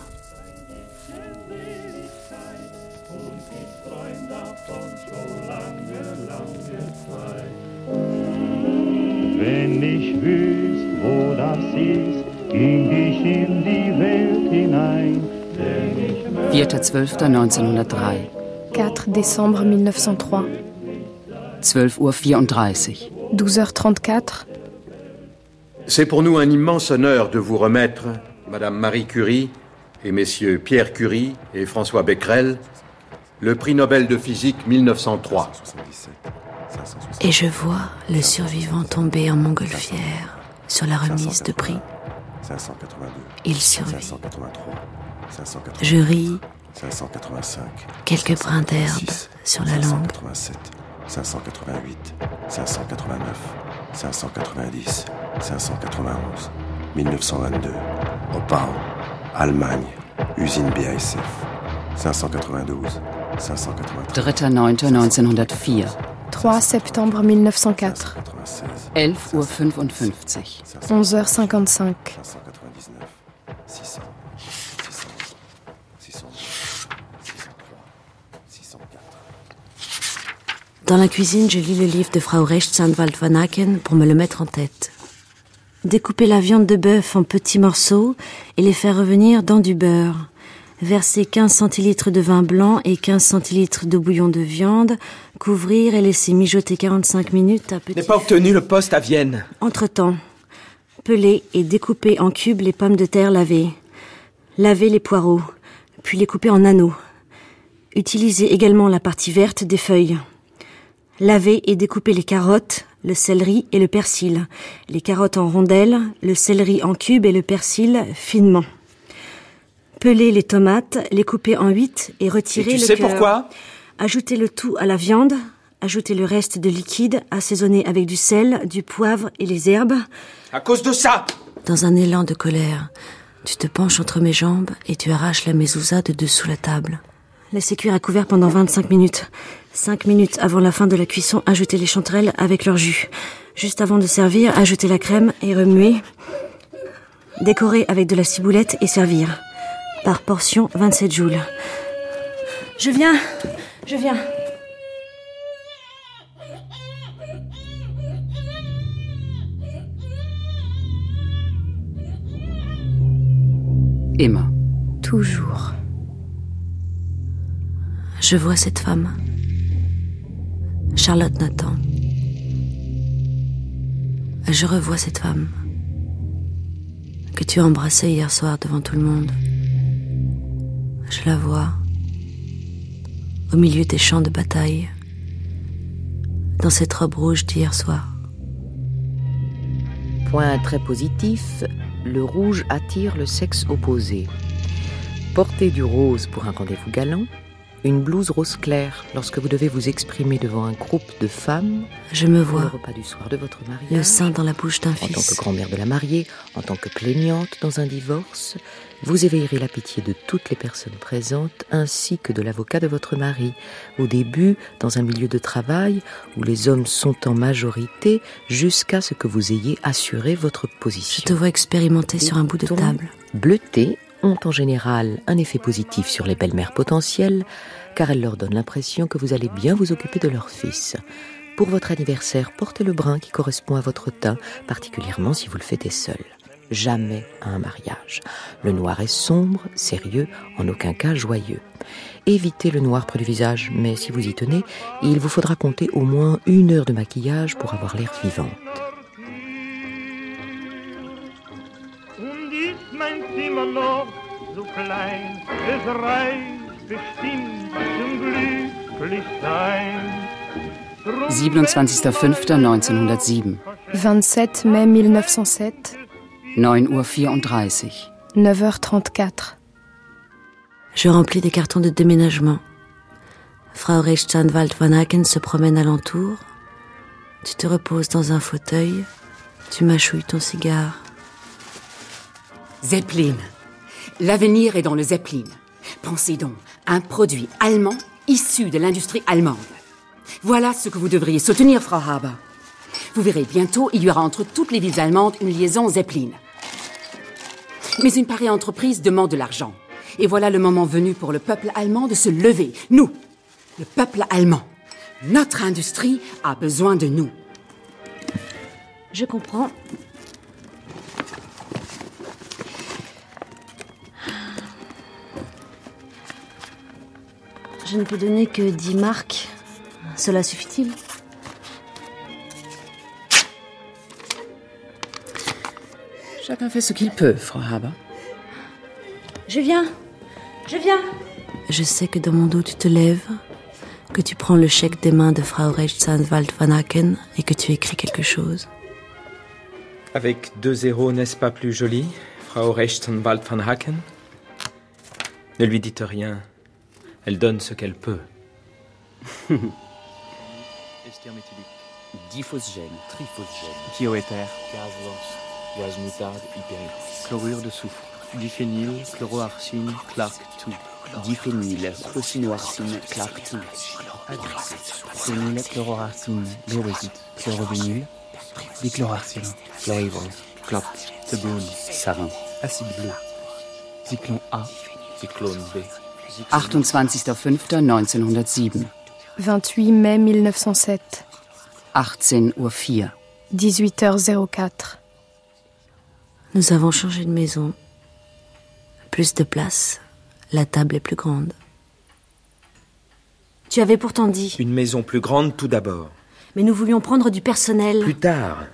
Wenn ich wüsst, wo das ist, ging ich in die Welt hinein. vierter zwölfter neunzehnhundertdrei. quatre décembre mille neuf cent trois. zwölf Uhr vierunddreißig. douze heures trente-quatre. C'est pour nous un immense honneur de vous remettre Madame Marie Curie et messieurs Pierre Curie et François Becquerel le prix Nobel de physique mille neuf cent trois. Et je vois le survivant tomber en montgolfière sur la remise de prix. Il survit. Je ris. Quelques brins d'herbe sur la langue. cinq cent quatre-vingt-huit, cinq cent quatre-vingt-neuf, cinq cent quatre-vingt-dix, cinq cent quatre-vingt-onze, mille neuf cent vingt-deux, Opau, Allemagne, usine B A S F, cinq cent quatre-vingt-douze, cinq cent quatre-vingt-treize. dritter neunter neunzehnhundertvier. trois septembre mille neuf cent quatre. elf Uhr fünfundfünfzig. onze heures cinquante-cinq. Dans la cuisine, je lis le livre de Frau Rechtsanwalt van Aken pour me le mettre en tête. Découper la viande de bœuf en petits morceaux et les faire revenir dans du beurre. Verser quinze centilitres de vin blanc et quinze centilitres de bouillon de viande. Couvrir et laisser mijoter quarante-cinq minutes à petit... N'ai pas obtenu le poste à Vienne. Entre-temps, peler et découper en cubes les pommes de terre lavées. Laver les poireaux, puis les couper en anneaux. Utiliser également la partie verte des feuilles. Laver et découper les carottes, le céleri et le persil. Les carottes en rondelles, le céleri en cubes et le persil finement. Peler les tomates, les couper en huit et retirer et tu le sais cœur. Pourquoi ? Ajouter le tout à la viande, ajouter le reste de liquide, assaisonner avec du sel, du poivre et les herbes. À cause de ça ! Dans un élan de colère, tu te penches entre mes jambes et tu arraches la mezouza de dessous la table. Laissez cuire à couvert pendant vingt-cinq minutes. Cinq minutes avant la fin de la cuisson, ajoutez les chanterelles avec leur jus. Juste avant de servir, ajoutez la crème et remuez. Décorer avec de la ciboulette et servir. Par portion, vingt-sept joules. Je viens, je viens. Emma. Toujours. Je vois cette femme. Charlotte Nathan. Je revois cette femme que tu as embrassée hier soir devant tout le monde. Je la vois au milieu des champs de bataille, dans cette robe rouge d'hier soir. Point très positif, le rouge attire le sexe opposé. Porter du rose pour un rendez-vous galant, une blouse rose clair lorsque vous devez vous exprimer devant un groupe de femmes. Je me vois, le repas du soir de votre mariage, le sein dans la bouche d'un en fils. En tant que grand-mère de la mariée, en tant que plaignante dans un divorce, vous éveillerez la pitié de toutes les personnes présentes ainsi que de l'avocat de votre mari. Au début, dans un milieu de travail où les hommes sont en majorité jusqu'à ce que vous ayez assuré votre position. Je te vois expérimenter sur un bout de table. Bleutés ont en général un effet positif sur les belles-mères potentielles, car elles leur donnent l'impression que vous allez bien vous occuper de leur fils. Pour votre anniversaire, portez le brun qui correspond à votre teint, particulièrement si vous le fêtez seul. Jamais à un mariage. Le noir est sombre, sérieux, en aucun cas joyeux. Évitez le noir près du visage, mais si vous y tenez, il vous faudra compter au moins une heure de maquillage pour avoir l'air vivante. siebenundzwanzigster fünfter neunzehnhundertsieben. vingt-sept mai mille neuf cent sept. neun Uhr vierunddreißig. neuf heures trente-quatre. Je remplis des cartons de déménagement. Frau Rechtsanwalt van Aken se promène alentour. Tu te reposes dans un fauteuil. Tu mâchouilles ton cigare. Zeppelin. L'avenir est dans le Zeppelin. Pensez donc, un produit allemand issu de l'industrie allemande. Voilà ce que vous devriez soutenir, Frau Haber. Vous verrez, bientôt, il y aura entre toutes les villes allemandes une liaison Zeppelin. Mais une pareille entreprise demande de l'argent. Et voilà le moment venu pour le peuple allemand de se lever. Nous, le peuple allemand. Notre industrie a besoin de nous. Je comprends. Je ne peux donner que dix marks. Cela suffit-il ? Chacun fait ce qu'il peut, Frau Haber. Je viens. Je viens. Je sais que dans mon dos tu te lèves, que tu prends le chèque des mains de Frau Rechtsanwalt van Aken et que tu écris quelque chose. Avec deux zéros, n'est-ce pas plus joli, Frau Rechtsanwalt van Aken? Ne lui dites rien. Elle donne ce qu'elle peut. Ester méthylique. Diphosgène, triphosgène. Thioéther. Gaz lance. Gaz moutarde, hypérique. Chlorure de soufre. Diphényl, chloroarcine, Clark deux. Diphényl, chlocinoarcine, Clark deux. Phényl, chloroarcine, léorésite. Chlorovinyl. Dichlorarcine. Chlorivol. Clop. Tebone. Sarin. Acide bleu. Zyklon A. Zyklon B. achtundzwanzigster fünfter neunzehnhundertsieben. vingt-huit mai mille neuf cent sept. achtzehn Uhr vier. dix-huit heures quatre. Nous avons changé de maison. Plus de place. La table est plus grande. Tu avais pourtant dit... Une maison plus grande tout d'abord. Mais nous voulions prendre du personnel. Plus tard.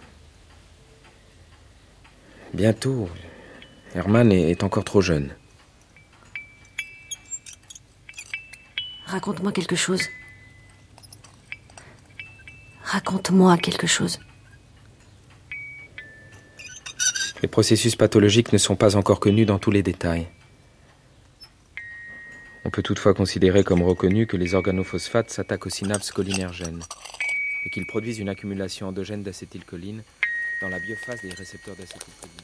Bientôt. Hermann est encore trop jeune. Raconte-moi quelque chose. Raconte-moi quelque chose. Les processus pathologiques ne sont pas encore connus dans tous les détails. On peut toutefois considérer comme reconnu que les organophosphates s'attaquent aux synapses cholinergènes et qu'ils produisent une accumulation endogène d'acétylcholine dans la biophase des récepteurs d'acétylcholine.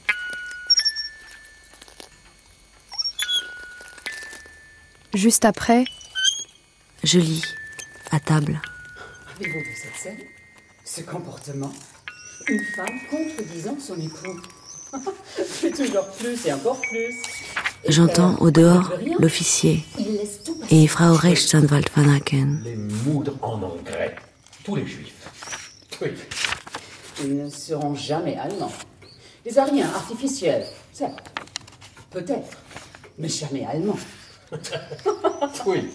Juste après... Je lis, à table. Avez-vous vu cette scène? Ce comportement? Une femme contredisant son époux. Puis toujours plus et encore plus. Et j'entends au dehors l'officier et Frau Rechtsanwalt van Aken. Les moudres en engrais. Tous les juifs. Oui. Ils ne seront jamais allemands. Des Ariens artificiels, certes. Peut-être. Mais jamais allemands. Oui.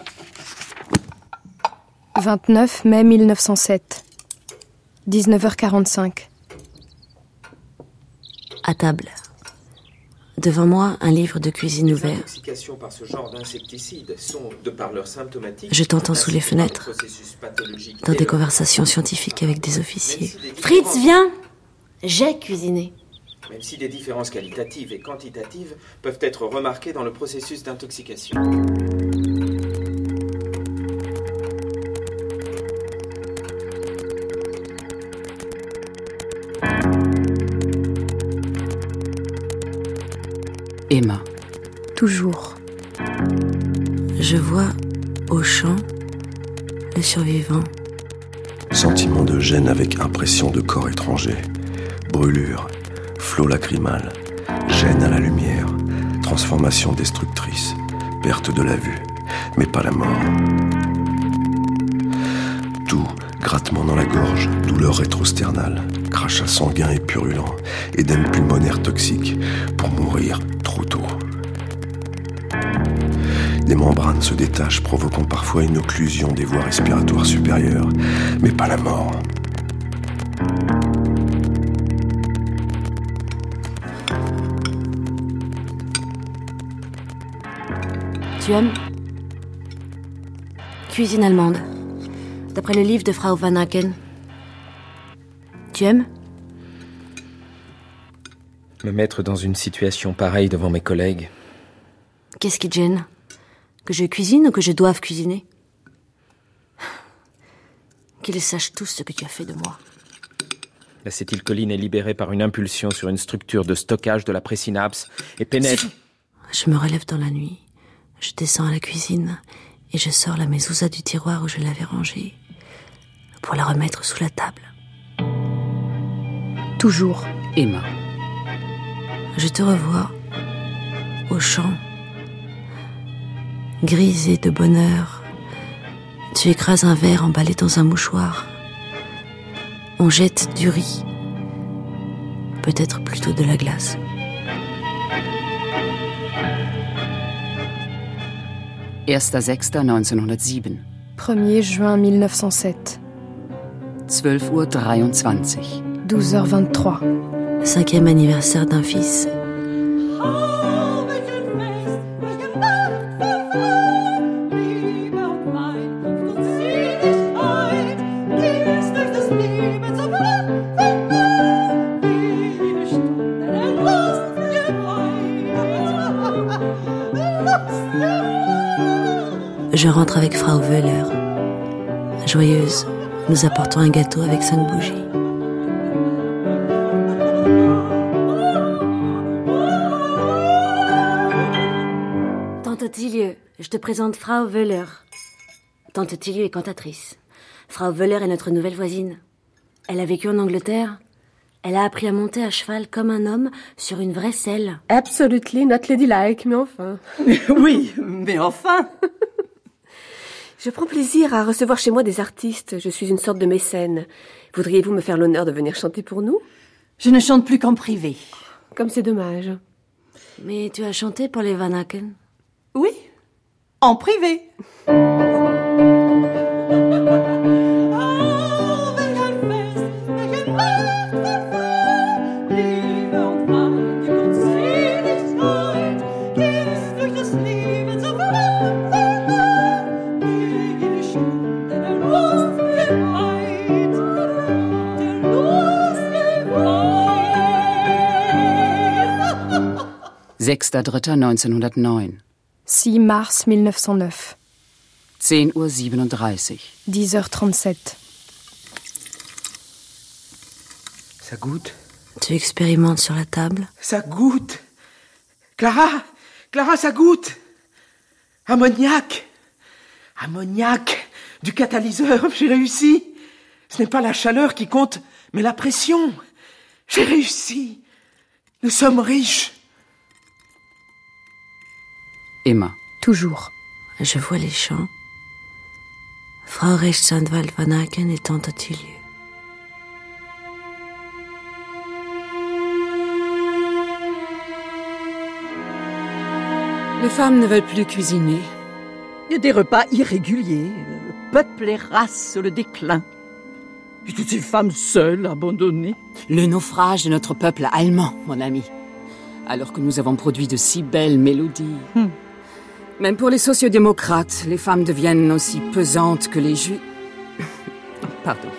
vingt-neuf mai mille neuf cent sept. dix-neuf heures quarante-cinq. À table. Devant moi, un livre de cuisine ouvert. Les intoxications par ce genre d'insecticides sont, de par leur symptomatique, je t'entends sous les fenêtres, dans des conversations scientifiques avec des officiers. Fritz, viens! J'ai cuisiné. Même si des différences qualitatives et quantitatives peuvent être remarquées dans le processus d'intoxication. Emma. Toujours. Je vois au champ le survivant. Sentiment de gêne avec impression de corps étranger. Brûlure, flot lacrymal, gêne à la lumière, transformation destructrice, perte de la vue, mais pas la mort. Tout, grattement dans la gorge, douleur rétrosternale, crachat sanguin et purulent, édème pulmonaire toxique, pour mourir trop tôt. Des membranes se détachent, provoquant parfois une occlusion des voies respiratoires supérieures, mais pas la mort. Tu aimes? Cuisine allemande. D'après le livre de Frau van Aken. Tu aimes? Me mettre dans une situation pareille devant mes collègues. Qu'est-ce qui te gêne? Que je cuisine ou que je doive cuisiner? Qu'ils sachent tous ce que tu as fait de moi. L'acétylcholine est libérée par une impulsion sur une structure de stockage de la présynapse et pénètre... Je me relève dans la nuit. Je descends à la cuisine et je sors la mezouza du tiroir où je l'avais rangée pour la remettre sous la table. Toujours. Emma. Je te revois au champ, grisé de bonheur. Tu écrases un verre emballé dans un mouchoir. On jette du riz, peut-être plutôt de la glace. erster sechster neunzehnhundertsieben. premier juin mille neuf cent sept. zwölf Uhr dreiundzwanzig. douze heures vingt-trois. Cinquième anniversaire d'un fils. Je rentre avec Frau Wöller. Joyeuse, nous apportons un gâteau avec cinq bougies. Tante Tillieu, je te présente Frau Wöller. Tante Tillieu est cantatrice. Frau Wöller est notre nouvelle voisine. Elle a vécu en Angleterre. Elle a appris à monter à cheval comme un homme sur une vraie selle. Absolutely not ladylike, mais enfin. Oui, mais enfin. Je prends plaisir à recevoir chez moi des artistes. Je suis une sorte de mécène. Voudriez-vous me faire l'honneur de venir chanter pour nous? Je ne chante plus qu'en privé. Comme c'est dommage. Mais tu as chanté pour les Van Aken? Oui, en privé. sechster dritter neunzehnhundertneun. six mars mille neuf cent neuf. zehn Uhr siebenunddreißig. dix heures trente-sept. Ça goûte. Tu expérimentes sur la table. Ça goûte. Clara, Clara, ça goûte. Ammoniac. Ammoniac. Du catalyseur, j'ai réussi. Ce n'est pas la chaleur qui compte, mais la pression. J'ai réussi. Nous sommes riches. Emma. Toujours. Je vois les champs. Frau Rechtsanwalt Van Aken et Tante Tillieu. Les femmes ne veulent plus cuisiner. Il y a des repas irréguliers. Le peuple et race sur le déclin. Et toutes ces femmes seules, abandonnées. Le naufrage de notre peuple allemand, mon ami. Alors que nous avons produit de si belles mélodies. Hmm. Même pour les sociodémocrates, les femmes deviennent aussi pesantes que les juifs. Pardon.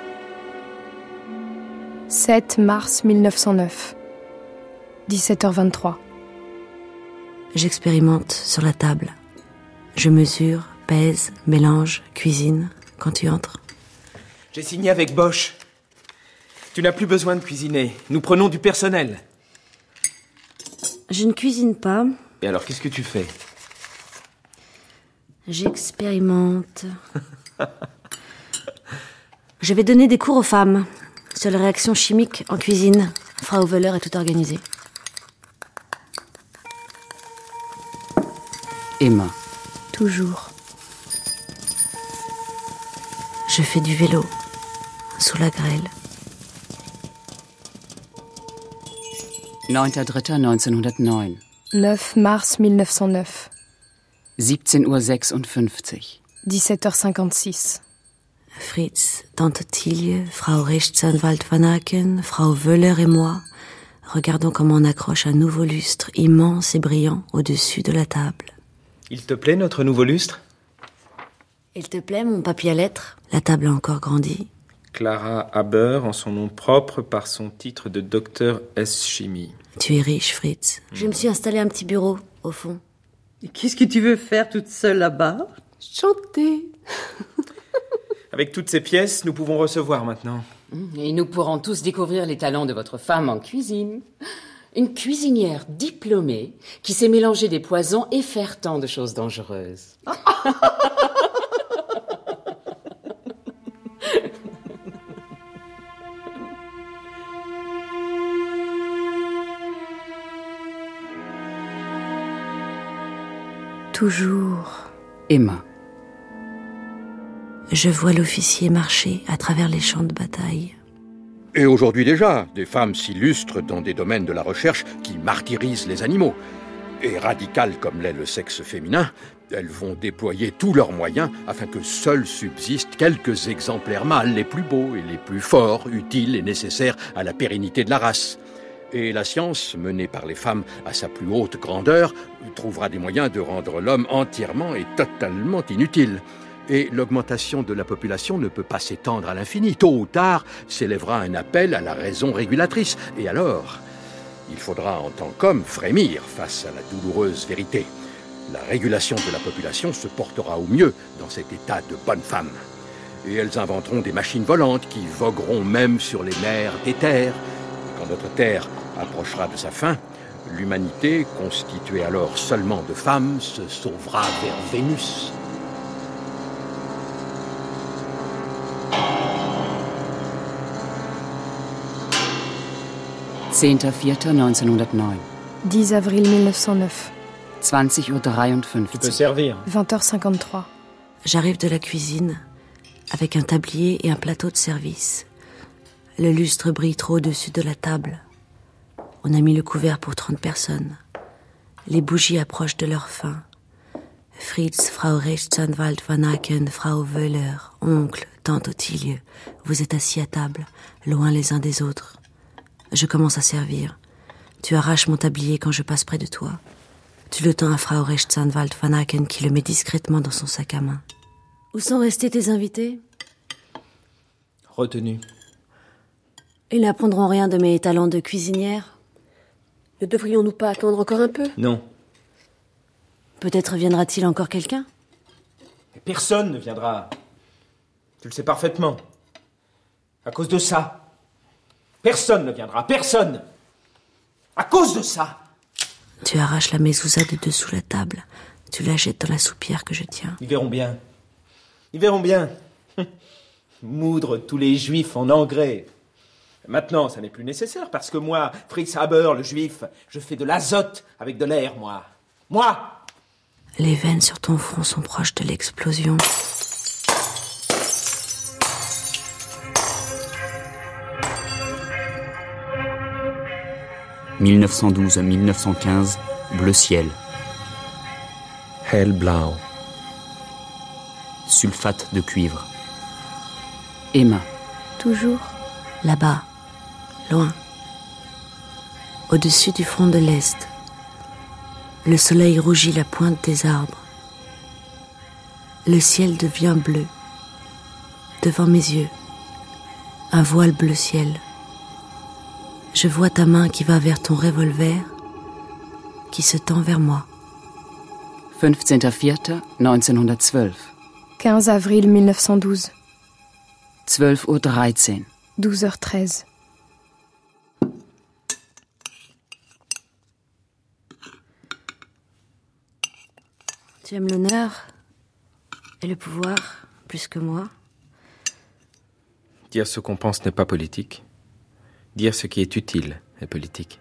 sept mars mille neuf cent neuf. dix-sept heures vingt-trois. J'expérimente sur la table. Je mesure, pèse, mélange, cuisine quand tu entres. J'ai signé avec Bosch. Tu n'as plus besoin de cuisiner. Nous prenons du personnel. Je ne cuisine pas. Et alors, qu'est-ce que tu fais? J'expérimente. Je vais donner des cours aux femmes sur les réactions chimiques en cuisine. Frau Wöller est tout organisée. Emma. Toujours. Je fais du vélo sous la grêle. neunter dritter neunzehnhundertneun. neuf mars mille neuf cent neuf. siebzehn Uhr sechsundfünfzig. dix-sept heures cinquante-six. Fritz, Tante Tillieu, Frau Rechtsanwalt Van Aken, Frau Wöller et moi regardons comment on accroche un nouveau lustre immense et brillant au-dessus de la table. Il te plaît, notre nouveau lustre? Il te plaît, mon papier à lettres? La table a encore grandi. Clara Haber, en son nom propre, par son titre de docteur S chimie. Tu es riche, Fritz. Mmh. Je me suis installé un petit bureau, au fond. Et qu'est-ce que tu veux faire toute seule là-bas? Chanter. Avec toutes ces pièces, nous pouvons recevoir maintenant. Et nous pourrons tous découvrir les talents de votre femme en cuisine. Une cuisinière diplômée qui sait mélanger des poisons et faire tant de choses dangereuses. Toujours. Emma. Je vois l'officier marcher à travers les champs de bataille. Et aujourd'hui déjà, des femmes s'illustrent dans des domaines de la recherche qui martyrisent les animaux. Et radicales comme l'est le sexe féminin, elles vont déployer tous leurs moyens afin que seuls subsistent quelques exemplaires mâles les plus beaux et les plus forts, utiles et nécessaires à la pérennité de la race. Et la science, menée par les femmes à sa plus haute grandeur, trouvera des moyens de rendre l'homme entièrement et totalement inutile. Et l'augmentation de la population ne peut pas s'étendre à l'infini. Tôt ou tard, s'élèvera un appel à la raison régulatrice. Et alors, il faudra, en tant qu'homme, frémir face à la douloureuse vérité. La régulation de la population se portera au mieux dans cet état de bonnes femmes. Et elles inventeront des machines volantes qui vogueront même sur les mers des terres. Et quand notre terre approchera de sa fin, l'humanité, constituée alors seulement de femmes, se sauvera vers Vénus. zehnter vierter neunzehnhundertneun. dix avril mille neuf cent neuf. zwanzig Uhr dreiundfünfzig. Tu peux servir. vingt heures cinquante-trois. J'arrive de la cuisine avec un tablier et un plateau de service. Le lustre brille trop au-dessus de la table. On a mis le couvert pour trente personnes. Les bougies approchent de leur fin. Fritz, Frau Rechtsanwalt van Aken, Frau Wöhler, oncle, tante Ottilie, vous êtes assis à table, loin les uns des autres. Je commence à servir. Tu arraches mon tablier quand je passe près de toi. Tu le tends à Frau Rechtsanwalt van Aken qui le met discrètement dans son sac à main. Où sont restés tes invités ? Retenus. Ils n'apprendront rien de mes talents de cuisinière ? Ne devrions-nous pas attendre encore un peu ? Non. Peut-être viendra-t-il encore quelqu'un ? Personne ne viendra. Tu le sais parfaitement. À cause de ça. Personne ne viendra. Personne. À cause de ça. Tu arraches la mezouza de dessous la table. Tu la jettes dans la soupière que je tiens. Ils verront bien. Ils verront bien. Moudre tous les juifs en engrais. Maintenant, ça n'est plus nécessaire parce que moi, Fritz Haber, le juif, je fais de l'azote avec de l'air, moi. Moi! Les veines sur ton front sont proches de l'explosion. mille neuf cent douze à mille neuf cent quinze, bleu ciel. Hellblau. Sulfate de cuivre. Emma. Toujours là-bas, loin, au-dessus du front de l'Est. Le soleil rougit la pointe des arbres. Le ciel devient bleu. Devant mes yeux, un voile bleu ciel. Je vois ta main qui va vers ton revolver, qui se tend vers moi. fünfzehnter vierter neunzehnhundertzwölf. quinze avril mille neuf cent douze. zwölf Uhr dreizehn. douze heures treize. Tu aimes l'honneur et le pouvoir plus que moi ? Dire ce qu'on pense n'est pas politique. Dire ce qui est utile est politique.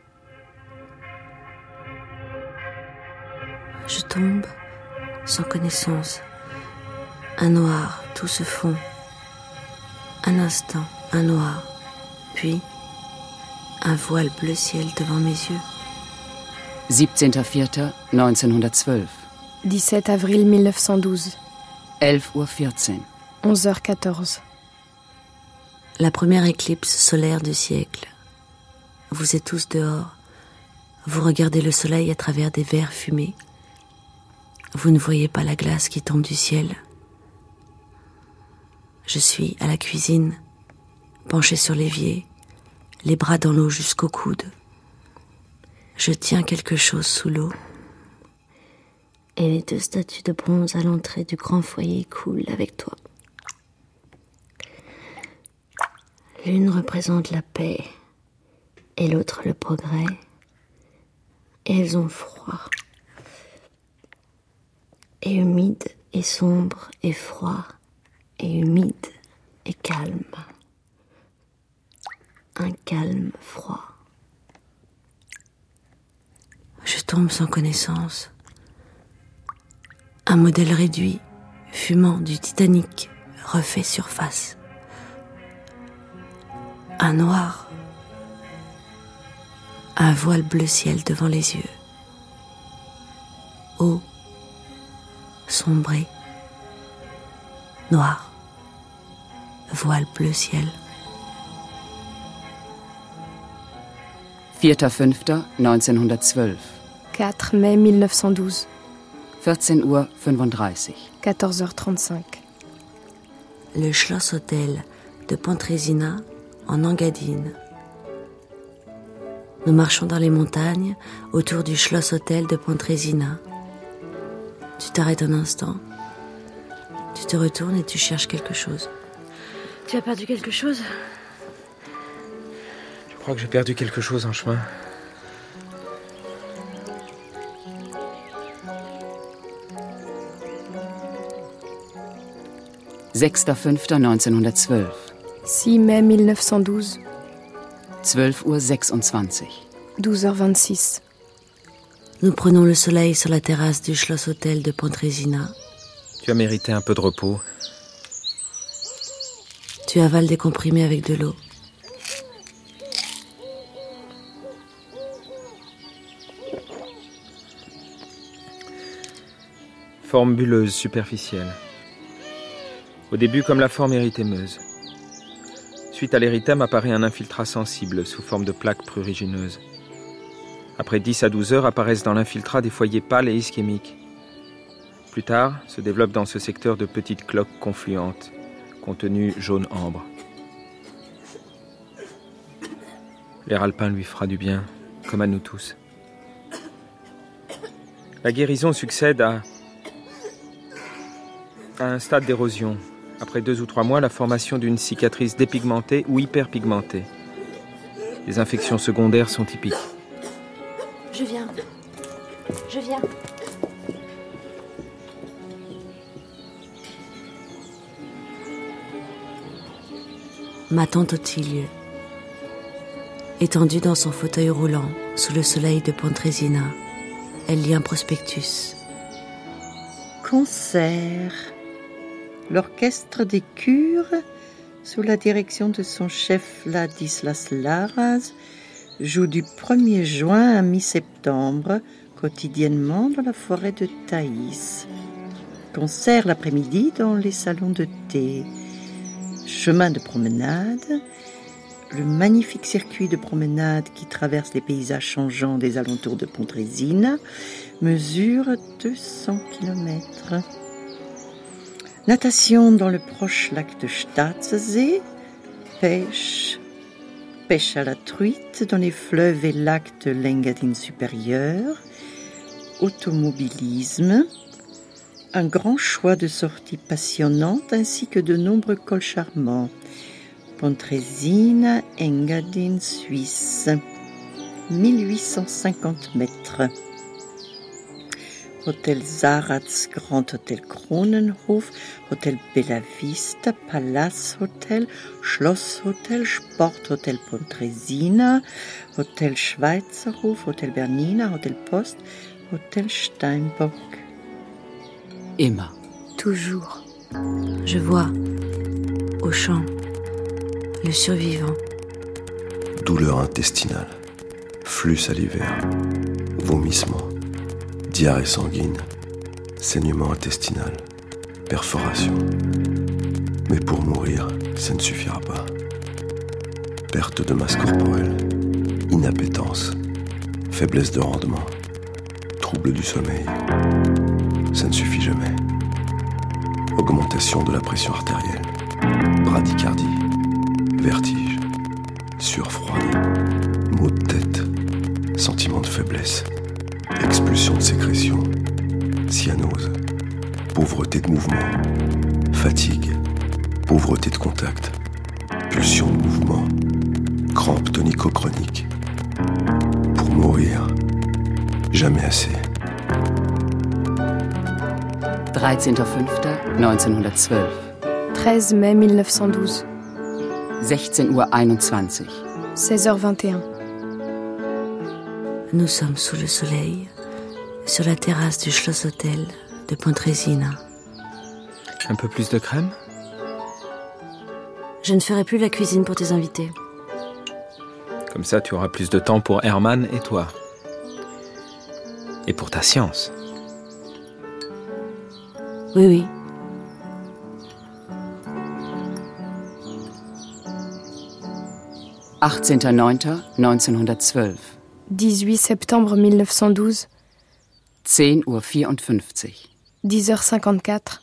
Je tombe sans connaissance. Un noir, tout se fond. Un instant, un noir. Puis, un voile bleu ciel devant mes yeux. siebzehnter vierter neunzehnhundertzwölf. dix-sept avril mille neuf cent douze. elf Uhr vierzehn. onze heures quatorze. La première éclipse solaire du siècle. Vous êtes tous dehors. Vous regardez le soleil à travers des verres fumés. Vous ne voyez pas la glace qui tombe du ciel. Je suis à la cuisine, penchée sur l'évier, les bras dans l'eau jusqu'au coude. Je tiens quelque chose sous l'eau. Et les deux statues de bronze à l'entrée du grand foyer coulent avec toi. L'une représente la paix et l'autre le progrès. Et elles ont froid. Et humide et sombre et froid et humide et calme. Un calme froid. Je tombe sans connaissance. Un modèle réduit, fumant du Titanic, refait surface. Un noir. Un voile bleu ciel devant les yeux. Haut, sombré, noir, voile bleu ciel. vierter fünfter neunzehnhundertzwölf. quatre mai mille neuf cent douze. vierzehn Uhr fünfunddreißig. quatorze heures trente-cinq. Le Schloss Hôtel de Pontresina, en Engadine. Nous marchons dans les montagnes autour du Schloss Hôtel de Pontresina. Tu t'arrêtes un instant. Tu te retournes et tu cherches quelque chose. Tu as perdu quelque chose? Je crois que j'ai perdu quelque chose en chemin. sechster fünfter neunzehnhundertzwölf. six mai mille neuf cent douze. zwölf Uhr sechsundzwanzig. douze heures vingt-six. Nous prenons le soleil sur la terrasse du Schloss Hôtel de Pontresina. Tu as mérité un peu de repos. Tu avales des comprimés avec de l'eau. Forme bulleuse, superficielle. Au début, comme la forme érythémeuse. Suite à l'érythème apparaît un infiltrat sensible sous forme de plaques prurigineuses. Après dix à douze heures apparaissent dans l'infiltrat des foyers pâles et ischémiques. Plus tard, se développent dans ce secteur de petites cloques confluentes, contenu jaune-ambre. L'air alpin lui fera du bien, comme à nous tous. La guérison succède à, à un stade d'érosion. Après deux ou trois mois, la formation d'une cicatrice dépigmentée ou hyperpigmentée. Les infections secondaires sont typiques. Je viens. Je viens. Ma tante Ottilie, étendue dans son fauteuil roulant, sous le soleil de Pontresina, elle lit un prospectus. Concert. L'orchestre des cures, sous la direction de son chef Ladislas Laras, joue du premier juin à mi-septembre, quotidiennement dans la forêt de Thaïs. Concert l'après-midi dans les salons de thé. Chemin de promenade, le magnifique circuit de promenade qui traverse les paysages changeants des alentours de Pontresina, mesure deux cents kilomètres. Natation dans le proche lac de Staatsee, pêche, pêche à la truite dans les fleuves et lacs de l'Engadine supérieure, automobilisme, un grand choix de sorties passionnantes ainsi que de nombreux cols charmants. Pontresina, Engadine, Suisse, mille huit cent cinquante mètres. Hôtel Zaratz, Grand Hôtel Kronenhof, Hôtel Bella Vista, Palace Hotel, Schloss Hotel, Sport Hotel Pontresina, Hôtel Schweizerhof, Hôtel Bernina, Hôtel Post, Hôtel Steinbock. Emma. Toujours. Je vois, au champ, le survivant. Douleur intestinale, flux salivaire, vomissement, diarrhée sanguine, saignement intestinal, perforation. Mais pour mourir, ça ne suffira pas. Perte de masse corporelle, inappétence, faiblesse de rendement, trouble du sommeil. Ça ne suffit jamais. Augmentation de la pression artérielle, bradycardie, vertige, sueur froide, maux de tête, sentiment de faiblesse, expulsion de sécrétion, cyanose, pauvreté de mouvement, fatigue, pauvreté de contact, pulsion de mouvement, crampes tonico-chroniques. Pour mourir, jamais assez. dreizehnter fünfter neunzehnhundertzwölf. treize mai mille neuf cent douze. sechzehn Uhr einundzwanzig. seize heures vingt et un. Nous sommes sous le soleil, sur la terrasse du Schloss Hôtel de Pontresina. Un peu plus de crème? Je ne ferai plus la cuisine pour tes invités. Comme ça, tu auras plus de temps pour Hermann et toi. Et pour ta science. Oui, oui. achtzehnter neunter neunzehnhundertzwölf. dix-huit septembre mille neuf cent douze. zehn Uhr vierundfünfzig. dix heures cinquante-quatre.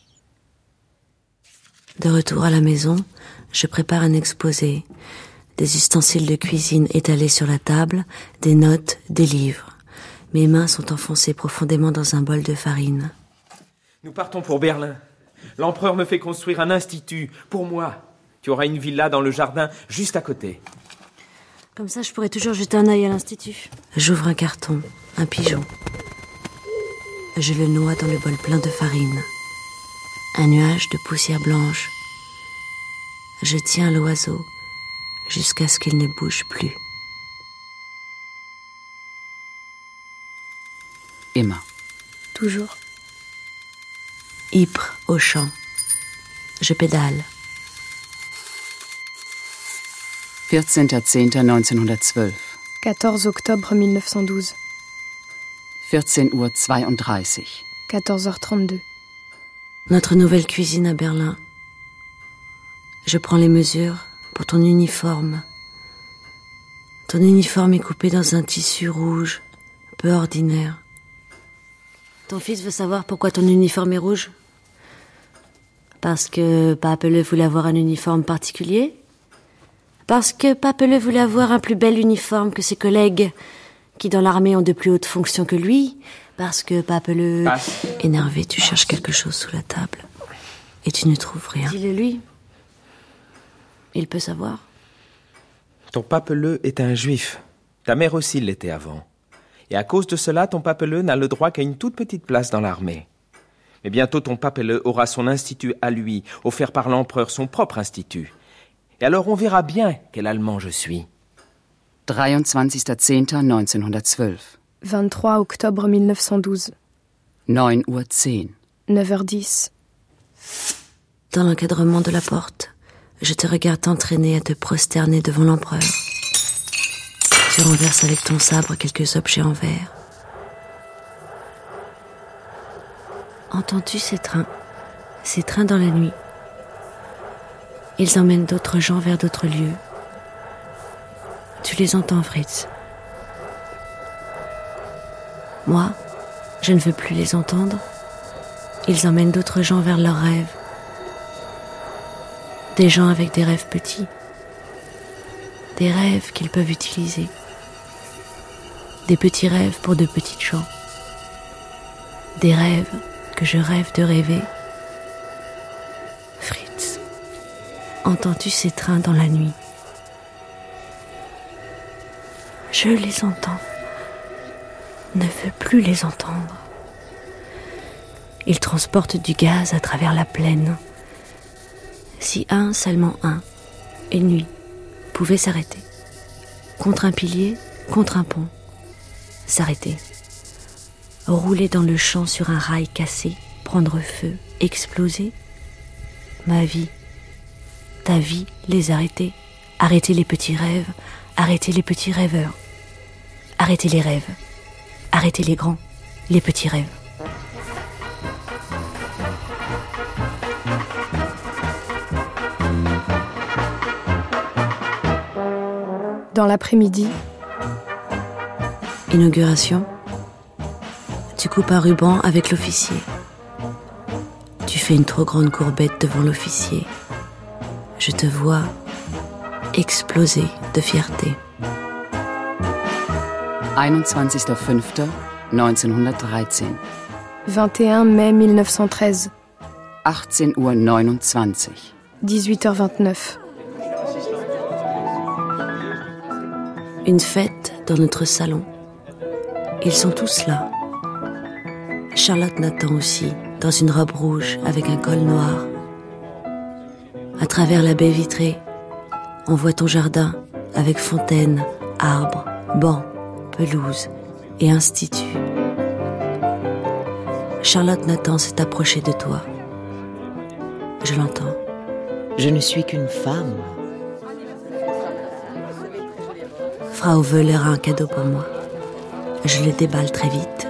De retour à la maison, je prépare un exposé. Des ustensiles de cuisine étalés sur la table, des notes, des livres. Mes mains sont enfoncées profondément dans un bol de farine. Nous partons pour Berlin. L'empereur me fait construire un institut, pour moi. Tu auras une villa dans le jardin, juste à côté. Comme ça, je pourrais toujours jeter un œil à l'institut. J'ouvre un carton, un pigeon. Je le noie dans le bol plein de farine. Un nuage de poussière blanche. Je tiens l'oiseau jusqu'à ce qu'il ne bouge plus. Immer. Toujours. Ypres au champ. Je pédale. vierzehnter zehnter neunzehnhundertzwölf. quatorze octobre mille neuf cent douze. vierzehn Uhr zweiunddreißig. quatorze heures trente-deux. Notre nouvelle cuisine à Berlin. Je prends les mesures pour ton uniforme. Ton uniforme est coupé dans un tissu rouge, peu ordinaire. Ton fils veut savoir pourquoi ton uniforme est rouge? Parce que Papeleu voulait avoir un uniforme particulier? Parce que Papeleu voulait avoir un plus bel uniforme que ses collègues qui dans l'armée ont de plus hautes fonctions que lui? Parce que Papeleu... Ah. Énervé, tu cherches quelque chose sous la table et tu ne trouves rien. Dis-le lui. Il peut savoir. Ton Papeleu est un juif. Ta mère aussi l'était avant. Et à cause de cela, ton Papeleu n'a le droit qu'à une toute petite place dans l'armée. Mais bientôt, ton Papeleu aura son institut à lui, offert par l'empereur, son propre institut. Et alors on verra bien quel Allemand je suis. dreiundzwanzigster zehnter neunzehnhundertzwölf. vingt-trois octobre mille neuf cent douze. neun Uhr zehn. neuf heures dix. Dans l'encadrement de la porte, je te regarde t'entraîner à te prosterner devant l'empereur. Tu renverses avec ton sabre quelques objets en verre. Entends-tu ces trains, ces trains dans la nuit? Ils emmènent d'autres gens vers d'autres lieux. Tu les entends, Fritz. Moi, je ne veux plus les entendre. Ils emmènent d'autres gens vers leurs rêves. Des gens avec des rêves petits. Des rêves qu'ils peuvent utiliser. Des petits rêves pour de petites gens. Des rêves que je rêve de rêver. Fritz, entends-tu ces trains dans la nuit? Je les entends. Ne veux plus les entendre. Ils transportent du gaz à travers la plaine. Si un, seulement un, une nuit, pouvait s'arrêter. Contre un pilier, contre un pont. S'arrêter. Rouler dans le champ sur un rail cassé, prendre feu, exploser. Ma vie, ta vie, les arrêter. Arrêter les petits rêves, arrêter les petits rêveurs. Arrêter les rêves. Arrêtez les grands, les petits rêves. Dans l'après-midi. Inauguration. Tu coupes un ruban avec l'officier. Tu fais une trop grande courbette devant l'officier. Je te vois exploser de fierté. einundzwanzigster fünfter neunzehnhundertdreizehn. vingt et un mai mille neuf cent treize. achtzehn Uhr neunundzwanzig. dix-huit heures vingt-neuf. Une fête dans notre salon. Ils sont tous là. Charlotte Nathan aussi, dans une robe rouge avec un col noir. À travers la baie vitrée, on voit ton jardin avec fontaine, arbres, bancs, pelouse et institut. Charlotte Nathan s'est approchée de toi. Je l'entends. Je ne suis qu'une femme. Frau Wöhler a un cadeau pour moi. Je le déballe très vite.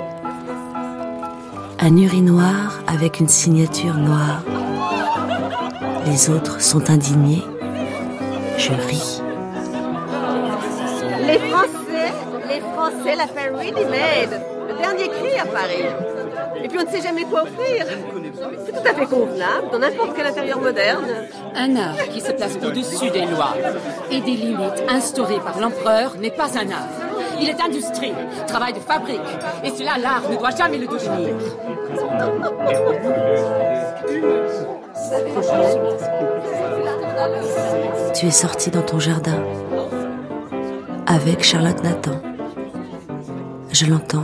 Un urinoir avec une signature noire. Les autres sont indignés. Je ris. Les Français, les c'est l'affaire Ready Made. Le dernier cri à Paris. Et puis on ne sait jamais quoi offrir. C'est tout à fait convenable dans n'importe quel intérieur moderne. Un art qui se place au-dessus des lois et des limites instaurées par l'empereur n'est pas un art. Il est industrie, travail de fabrique. Et cela, l'art ne doit jamais le devenir. Tu es sorti dans ton jardin avec Charlotte Nathan. Je l'entends.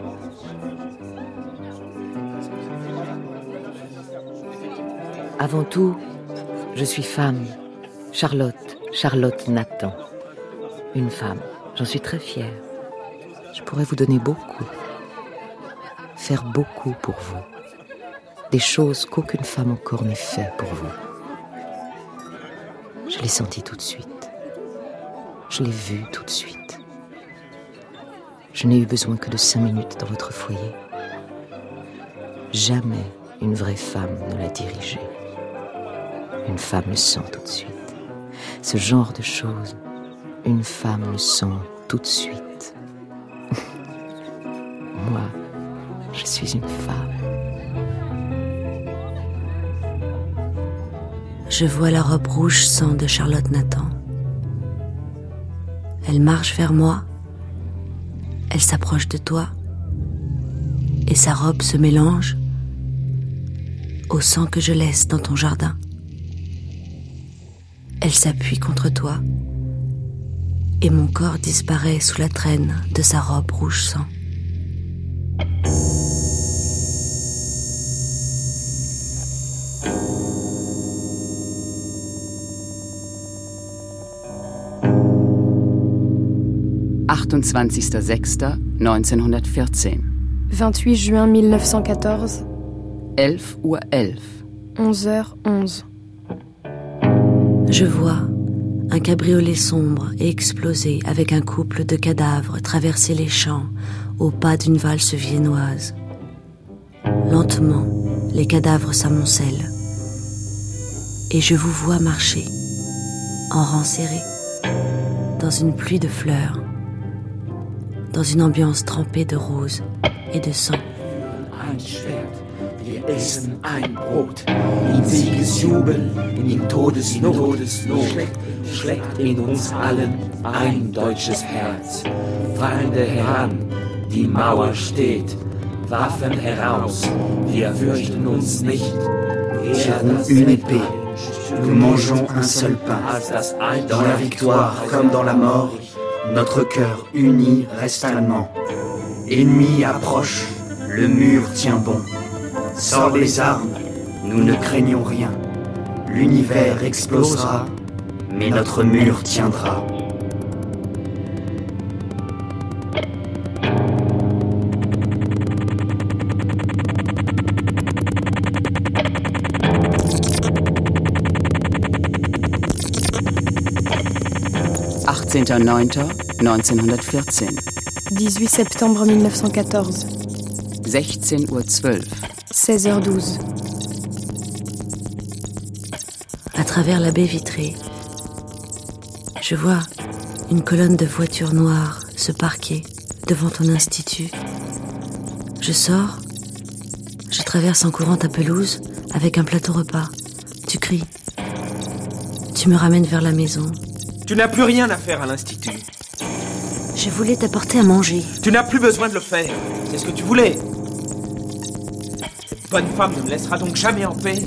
Avant tout, je suis femme. Charlotte, Charlotte Nathan. Une femme. J'en suis très fière. Je pourrais vous donner beaucoup. Faire beaucoup pour vous. Des choses qu'aucune femme encore n'ait fait pour vous. Je l'ai senti tout de suite. Je l'ai vu tout de suite. Je n'ai eu besoin que de cinq minutes dans votre foyer. Jamais une vraie femme ne l'a dirigé. Une femme le sent tout de suite. Ce genre de choses, une femme le sent tout de suite. Moi, je suis une femme. Je vois la robe rouge sang de Charlotte Nathan. Elle marche vers moi. Elle s'approche de toi. Et sa robe se mélange au sang que je laisse dans ton jardin. Elle s'appuie contre toi. Et mon corps disparaît sous la traîne de sa robe rouge sang. achtundzwanzigster sechster neunzehnhundertvierzehn. vingt-huit juin mille neuf cent quatorze. elf Uhr elf. onze heures onze. Je vois un cabriolet sombre et explosé avec un couple de cadavres traverser les champs au pas d'une valse viennoise. Lentement, les cadavres s'amoncellent et je vous vois marcher en rang serré dans une pluie de fleurs, dans une ambiance trempée de roses et de sang. Ein Schwert, wir essen ein Brot, in Siegesjubel, in Todesnot, schlägt, schlägt in uns allen ein deutsches Herz. Feinde heran, die Mauer steht, Waffen heraus, wir fürchten uns nicht. Nous avons une épée, nous mangeons un seul pain. Dans la victoire comme dans la mort, notre cœur uni reste allemand. Ennemi approche, le mur tient bon. Sors les armes, nous ne craignons rien. L'univers explosera, mais notre mur tiendra. achtzehnter neunter neunzehnhundertvierzehn. dix-huit septembre mille neuf cent quatorze. sechzehn Uhr zwölf. seize heures douze. À travers la baie vitrée, je vois une colonne de voitures noires se parquer devant ton institut. Je sors, je traverse en courant ta pelouse avec un plateau repas. Tu cries. Tu me ramènes vers la maison. Tu n'as plus rien à faire à l'institut. Je voulais t'apporter à manger. Tu n'as plus besoin de le faire. C'est ce que tu voulais. Cette bonne femme ne me laissera donc jamais en paix.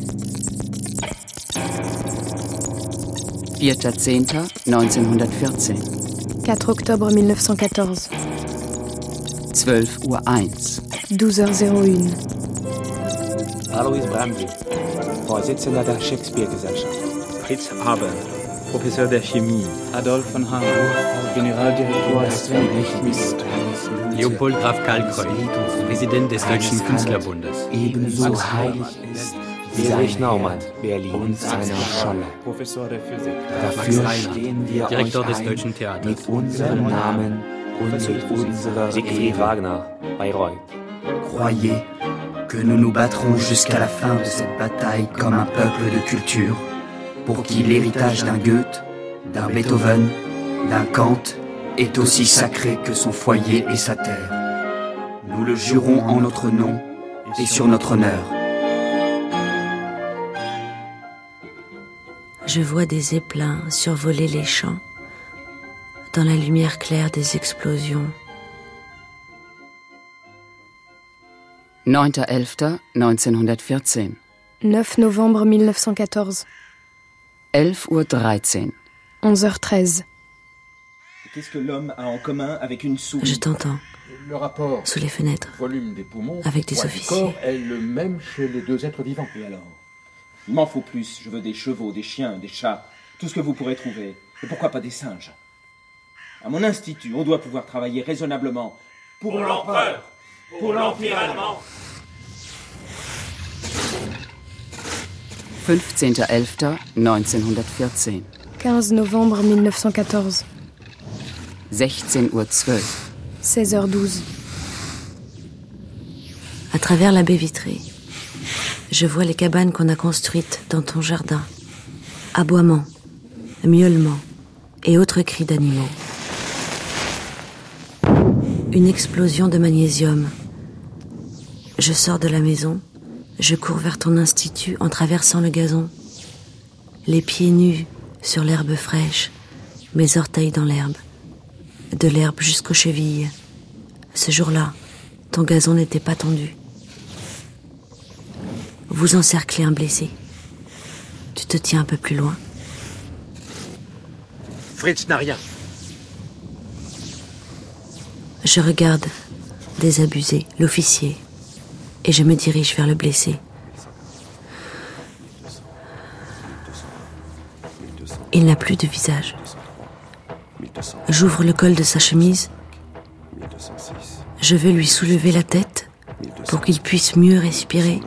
vierter zehnter neunzehnhundertvierzehn. quatre octobre mille neuf cent quatorze. zwölf Uhr eins. douze heures zéro une. Alois Bramby, Vorsitzender der Shakespeare-Gesellschaft. Fritz Haber, Professeur der Chemie. Adolf von Hamburg, Generaldirektor des Weltlichts. Leopold Graf Kalkreuth, Präsident des Deutschen Künstlerbundes. Ebenso heilig ist Erich Naumann, Berlin. und seiner Scholle. Professor der Physik. Dafür stehen wir Direktor euch des ein, Deutschen Theaters. mit unserem Namen und mit unserer Siegfried Ehre. Wagner, Bayreuth. Croyez que nous nous battrons jusqu'à la fin de cette bataille comme un peuple de culture, pour qui l'héritage d'un Goethe, d'un Beethoven, d'un Kant est aussi sacré que son foyer et sa terre. Nous le jurons en notre nom et sur notre honneur. Je vois des éplins survoler les champs dans la lumière claire des explosions. neunter elfter neunzehnhundertvierzehn. neuf novembre mille neuf cent quatorze. elf Uhr dreizehn. onze heures treize. Qu'est-ce que l'homme a en commun avec une souris? Je t'entends. Le rapport sous les fenêtres, volume des poumons avec des officiers. Corps est le même chez les deux êtres vivants. Et alors? Il m'en faut plus. Je veux des chevaux, des chiens, des chats, tout ce que vous pourrez trouver. Et pourquoi pas des singes? À mon institut, on doit pouvoir travailler raisonnablement pour, pour l'empereur, pour l'Empire allemand. fünfzehnter elfter neunzehnhundertvierzehn. quinze novembre mille neuf cent quatorze. sechzehn Uhr zwölf. seize heures douze. À travers la baie vitrée, je vois les cabanes qu'on a construites dans ton jardin. Aboiements, miaulements et autres cris d'animaux. Une explosion de magnésium. Je sors de la maison, je cours vers ton institut en traversant le gazon. Les pieds nus sur l'herbe fraîche, mes orteils dans l'herbe. De l'herbe jusqu'aux chevilles. Ce jour-là, ton gazon n'était pas tendu. Vous encerclez un blessé. Tu te tiens un peu plus loin. Fritz n'a rien. Je regarde, désabusé, l'officier, et je me dirige vers le blessé. Il n'a plus de visage. J'ouvre le col de sa chemise. Je veux lui soulever la tête pour qu'il puisse mieux respirer.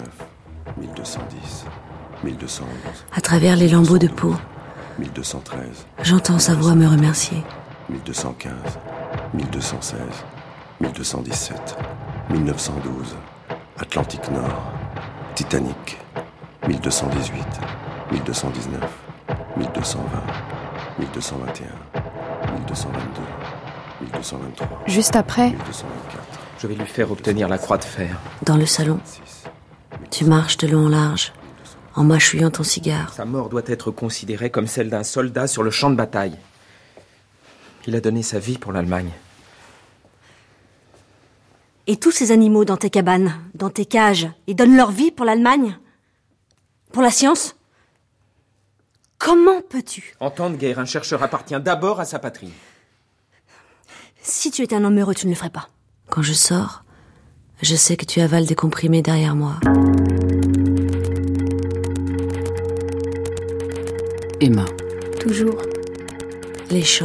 À travers les lambeaux de peau, j'entends sa voix me remercier. mille deux cent quinze, mille deux cent seize, mille deux cent dix-sept, mille neuf cent douze, Atlantique Nord, Titanic, mille deux cent dix-huit, mille deux cent dix-neuf, mille deux cent vingt, mille deux cent vingt et un, mille deux cent vingt-deux, mille deux cent vingt-trois. Juste après, mille deux cent vingt-quatre. Je vais lui faire obtenir la croix de fer. Dans le salon, tu marches de long en large, en mâchouillant ton cigare. Sa mort doit être considérée comme celle d'un soldat sur le champ de bataille. Il a donné sa vie pour l'Allemagne. Et tous ces animaux dans tes cabanes, dans tes cages, ils donnent leur vie pour l'Allemagne? Pour la science? Comment peux-tu? En temps de guerre, un chercheur appartient d'abord à sa patrie. Si tu étais un homme heureux, tu ne le ferais pas. Quand je sors, je sais que tu avales des comprimés derrière moi. Immer. Toujours. Les champs.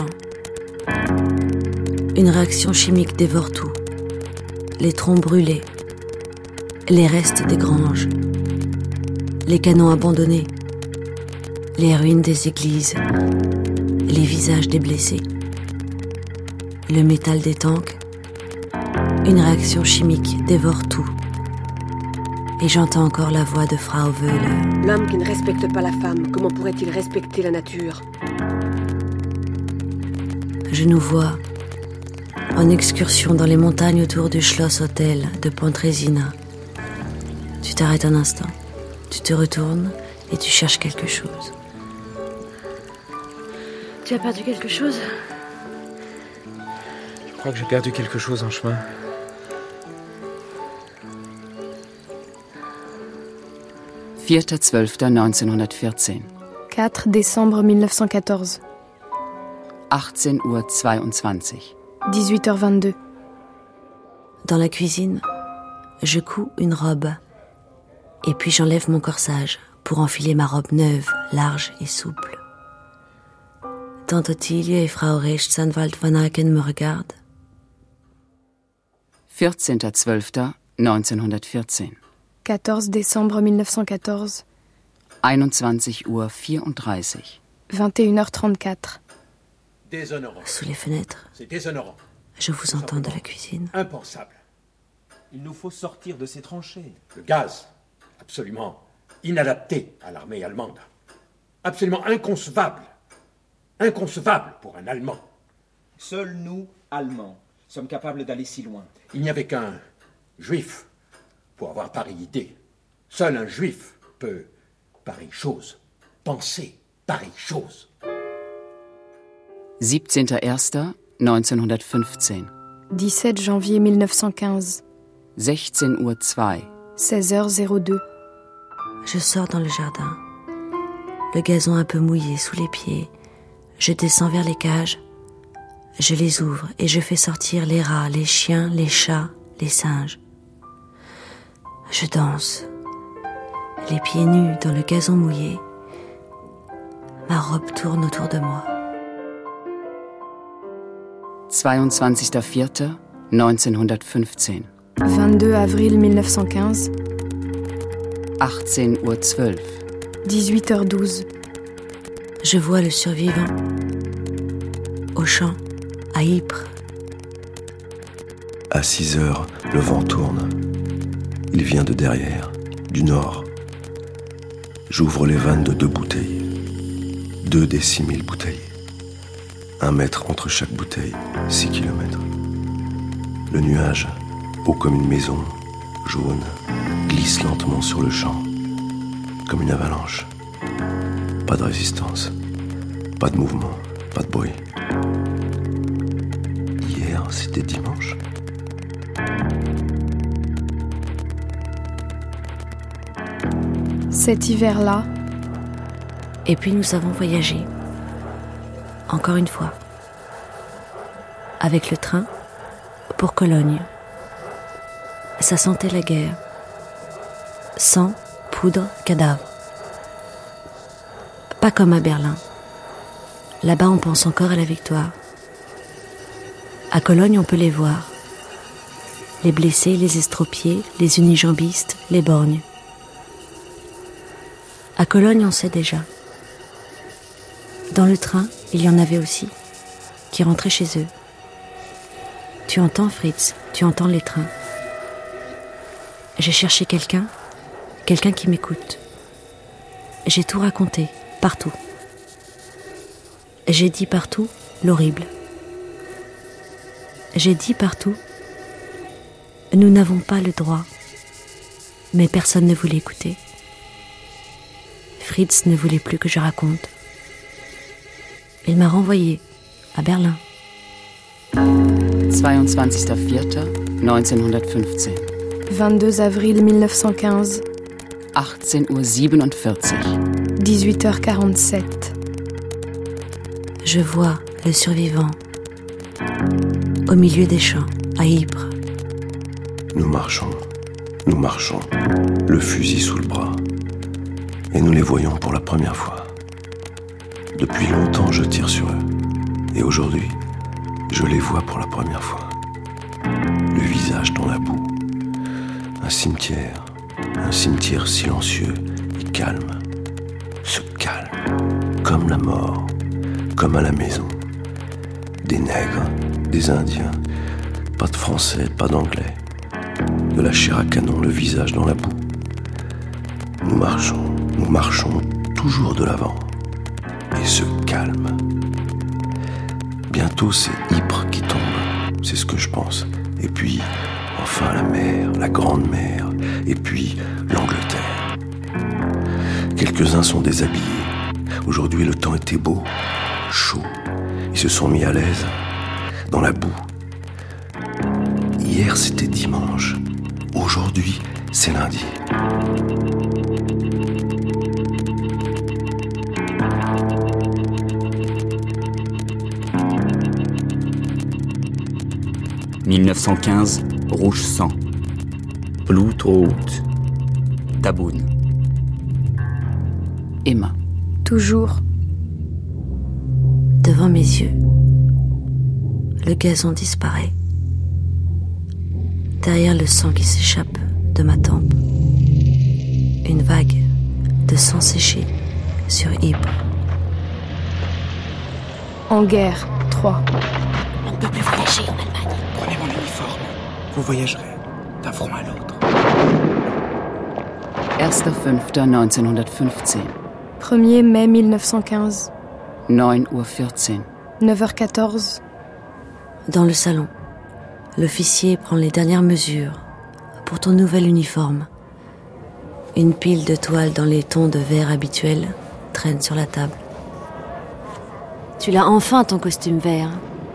Une réaction chimique dévore tout. Les troncs brûlés. Les restes des granges. Les canons abandonnés. Les ruines des églises. Les visages des blessés. Le métal des tanks. Une réaction chimique dévore tout. Et j'entends encore la voix de Frau Wöhler. L'homme qui ne respecte pas la femme, comment pourrait-il respecter la nature? Je nous vois en excursion dans les montagnes autour du Schloss Hotel de Pontresina. Tu t'arrêtes un instant, tu te retournes et tu cherches quelque chose. Tu as perdu quelque chose? Je crois que j'ai perdu quelque chose en chemin. vierter zwölfter neunzehnhundertvierzehn. quatre décembre mille neuf cent quatorze. achtzehn Uhr zweiundzwanzig. dix-huit heures vingt-deux. Dans la cuisine, je couds une robe. Et puis j'enlève mon corsage pour enfiler ma robe neuve, large et souple. Tante Ottilie et Frau Rechtsanwalt van Aken me regardent. vierzehnter zwölfter neunzehnhundertvierzehn. quatorze décembre mille neuf cent quatorze. einundzwanzig Uhr vierunddreißig. vingt et une heures trente-quatre. Déshonorant. Sous les fenêtres, C'est déshonorant. je vous entends de la cuisine. Impensable. Il nous faut sortir de ces tranchées. Le gaz, absolument inadapté à l'armée allemande. Absolument inconcevable. Inconcevable pour un Allemand. Seuls nous, Allemands, sommes capables d'aller si loin. Il n'y avait qu'un juif pour avoir pareille idée. Seul un juif peut pareille chose, penser pareille chose. siebzehnter erster neunzehnhundertfünfzehn. dix-sept janvier mille neuf cent quinze. sechzehn Uhr zwei. seize heures deux. Je sors dans le jardin. Le gazon un peu mouillé sous les pieds. Je descends vers les cages. Je les ouvre et je fais sortir les rats, les chiens, les chats, les singes. Je danse, les pieds nus dans le gazon mouillé. Ma robe tourne autour de moi. zweiundzwanzigster vierter neunzehnhundertfünfzehn. vingt-deux avril mille neuf cent quinze. achtzehn Uhr zwölf. dix-huit heures douze. Je vois le survivant au champ, à Ypres. À six heures, le vent tourne. Il vient de derrière, du nord. J'ouvre les vannes de deux bouteilles. Deux des six mille bouteilles. Un mètre entre chaque bouteille, six kilomètres. Le nuage, haut comme une maison, jaune, glisse lentement sur le champ, comme une avalanche. Pas de résistance, pas de mouvement, pas de bruit. Hier, c'était dimanche. Cet hiver-là. Et puis nous avons voyagé. Encore une fois. Avec le train, pour Cologne. Ça sentait la guerre. Sang, poudre, cadavres. Pas comme à Berlin. Là-bas, on pense encore à la victoire. À Cologne, on peut les voir. Les blessés, les estropiés, les unijambistes, les borgnes. À Cologne, on sait déjà. Dans le train, il y en avait aussi, qui rentraient chez eux. Tu entends, Fritz, tu entends les trains. J'ai cherché quelqu'un, quelqu'un qui m'écoute. J'ai tout raconté, partout. J'ai dit partout l'horrible. J'ai dit partout, nous n'avons pas le droit. Mais personne ne voulait écouter. Fritz ne voulait plus que je raconte. Il m'a renvoyé à Berlin. zweiundzwanzigster vierter neunzehnhundertfünfzehn. vingt-deux avril mille neuf cent quinze. achtzehn Uhr siebenundvierzig. dix-huit heures quarante-sept. Je vois le survivant au milieu des champs, à Ypres. Nous marchons, nous marchons, le fusil sous le bras. Et nous les voyons pour la première fois. Depuis longtemps, je tire sur eux. Et aujourd'hui, je les vois pour la première fois. Le visage dans la boue. Un cimetière, un cimetière silencieux et calme. Ce calme, comme la mort, comme à la maison. Des nègres, des Indiens, pas de Français, pas d'Anglais. De la chair à canon, le visage dans la boue. Nous marchons, nous marchons toujours de l'avant. Et ce calme. Bientôt c'est Ypres qui tombe, c'est ce que je pense. Et puis, enfin la mer, la grande mer. Et puis, l'Angleterre. Quelques-uns sont déshabillés. Aujourd'hui le temps était beau, chaud. Ils se sont mis à l'aise, dans la boue. Hier c'était dimanche. Aujourd'hui c'est lundi. mille neuf cent quinze, Rouge sang. Blutrot. Taboun. Emma. Toujours. Devant mes yeux, le gazon disparaît. Derrière le sang qui s'échappe de ma tempe, une vague de sang séché sur Ypres. En guerre, trois. On ne peut plus voyager en Allemagne. Prenez mon uniforme. Vous voyagerez d'un front à l'autre. erster fünfter neunzehnhundertfünfzehn. premier mai mille neuf cent quinze. neun Uhr vierzehn. neuf heures quatorze. Dans le salon, l'officier prend les dernières mesures pour ton nouvel uniforme. Une pile de toiles dans les tons de vert habituels traîne sur la table. Tu l'as enfin, ton costume vert.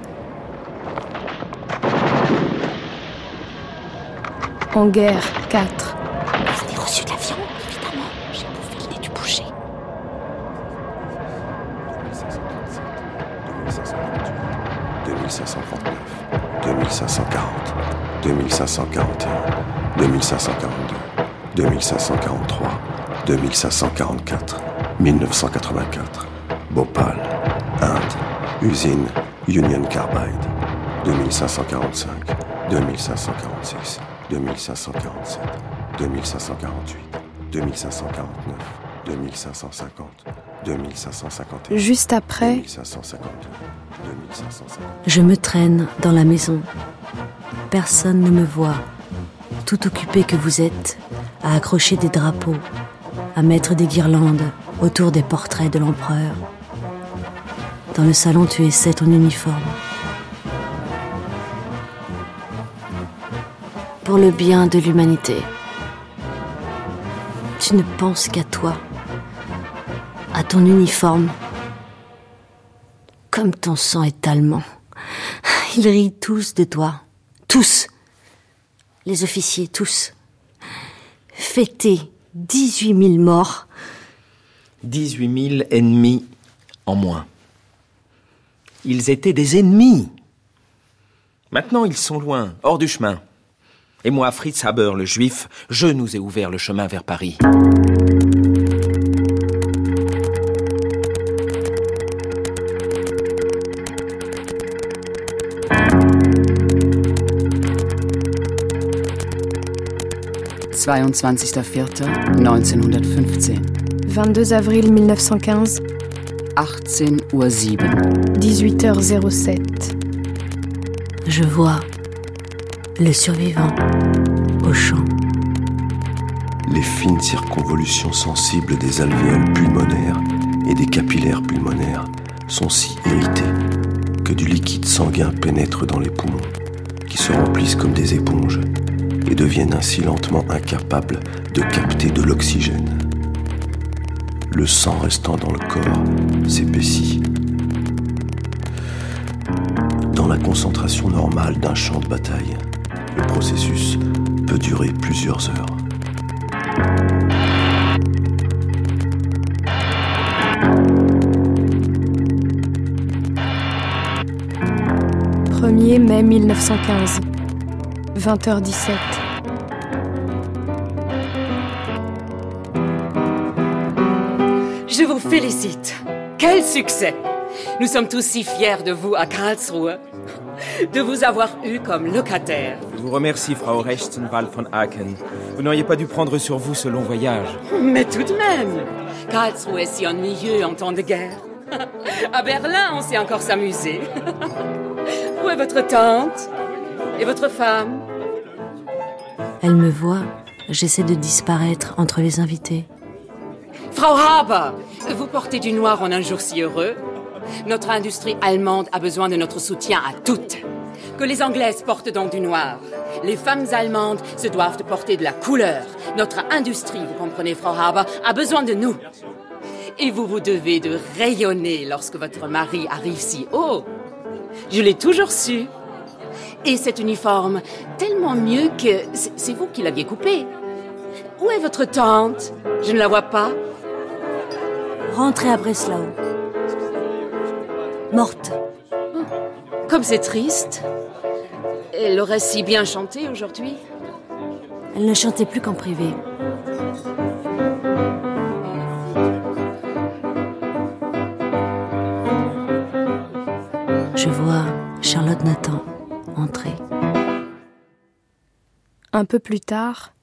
En guerre, quatre. Vous avez reçu de la viande, évidemment. J'ai bouffé le nez du boucher. deux mille cinq cent trente-neuf, deux mille cinq cent quarante, deux mille cinq cent quarante et un, deux mille cinq cent quarante-deux, deux mille cinq cent quarante-trois, deux mille cinq cent quarante-quatre, mille neuf cent quatre-vingt-quatre, Bhopal, Inde, usine Union Carbide, deux mille cinq cent quarante-cinq, deux mille cinq cent quarante-six, deux mille cinq cent quarante-sept, deux mille cinq cent quarante-huit, deux mille cinq cent quarante-neuf, deux mille cinq cent cinquante, deux mille cinq cent cinquante et un, juste après, deux mille cinq cent cinquante-deux, deux mille cinq cent cinquante. Je me traîne dans la maison. Personne ne me voit. Tout occupé que vous êtes à accrocher des drapeaux, à mettre des guirlandes autour des portraits de l'empereur. Dans le salon, tu essaies ton uniforme. Pour le bien de l'humanité. Tu ne penses qu'à toi, à ton uniforme. Comme ton sang est allemand, ils rient tous de toi. Tous. Les officiers, tous. Fêter dix-huit mille morts. dix-huit mille ennemis en moins. Ils étaient des ennemis. Maintenant, ils sont loin, hors du chemin. Et moi, Fritz Haber, le juif, je nous ai ouvert le chemin vers Paris. zweiundzwanzigster vierter neunzehnhundertfünfzehn. vingt-deux avril mille neuf cent quinze. achtzehn Uhr sieben. dix-huit heures zéro sept. Je vois le survivant au champ. Les fines circonvolutions sensibles des alvéoles pulmonaires et des capillaires pulmonaires sont si irritées que du liquide sanguin pénètre dans les poumons, qui se remplissent comme des éponges et deviennent ainsi lentement incapables de capter de l'oxygène. Le sang restant dans le corps s'épaissit. Dans la concentration normale d'un champ de bataille, le processus peut durer plusieurs heures. premier mai mille neuf cent quinze. vingt heures dix-sept. Je vous félicite. Quel succès! Nous sommes tous si fiers de vous à Karlsruhe, de vous avoir eu comme locataire. Je vous remercie, Frau Rechtsanwalt von Aken. Vous n'auriez pas dû prendre sur vous ce long voyage. Mais tout de même, Karlsruhe est si ennuyeux en temps de guerre. À Berlin, on sait encore s'amuser. Où est votre tante? Et votre femme? Elle me voit, j'essaie de disparaître entre les invités. Frau Haber, vous portez du noir en un jour si heureux. Notre industrie allemande a besoin de notre soutien à toutes. Que les Anglaises portent donc du noir. Les femmes allemandes se doivent de porter de la couleur. Notre industrie, vous comprenez, Frau Haber, a besoin de nous. Et vous vous devez de rayonner lorsque votre mari arrive si haut. Je l'ai toujours su. Et cet uniforme, tellement mieux que c'est vous qui l'aviez coupé. Où est votre tante? Je ne la vois pas. Rentrez à Breslau. Morte. Comme c'est triste. Elle aurait si bien chanté aujourd'hui. Elle ne chantait plus qu'en privé. Je vois Charlotte Nathan entrer. Un peu plus tard,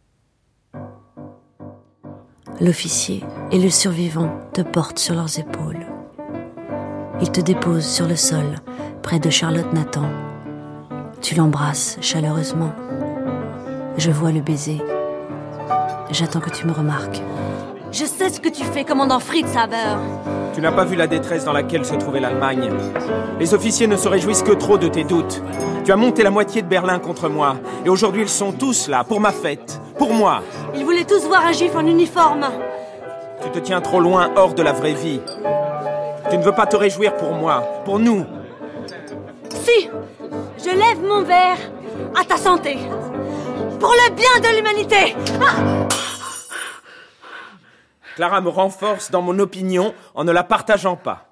l'officier et le survivant te portent sur leurs épaules. Ils te déposent sur le sol, près de Charlotte Nathan. Tu l'embrasses chaleureusement. Je vois le baiser. J'attends que tu me remarques. Je sais ce que tu fais, commandant Fritz Haber. Tu n'as pas vu la détresse dans laquelle se trouvait l'Allemagne. Les officiers ne se réjouissent que trop de tes doutes. Tu as monté la moitié de Berlin contre moi. Et aujourd'hui, ils sont tous là, pour ma fête. Pour moi. Ils voulaient tous voir un juif en uniforme. Tu te tiens trop loin, hors de la vraie vie. Tu ne veux pas te réjouir pour moi, pour nous. Si, je lève mon verre à ta santé. Pour le bien de l'humanité. Ah! Clara me renforce dans mon opinion en ne la partageant pas.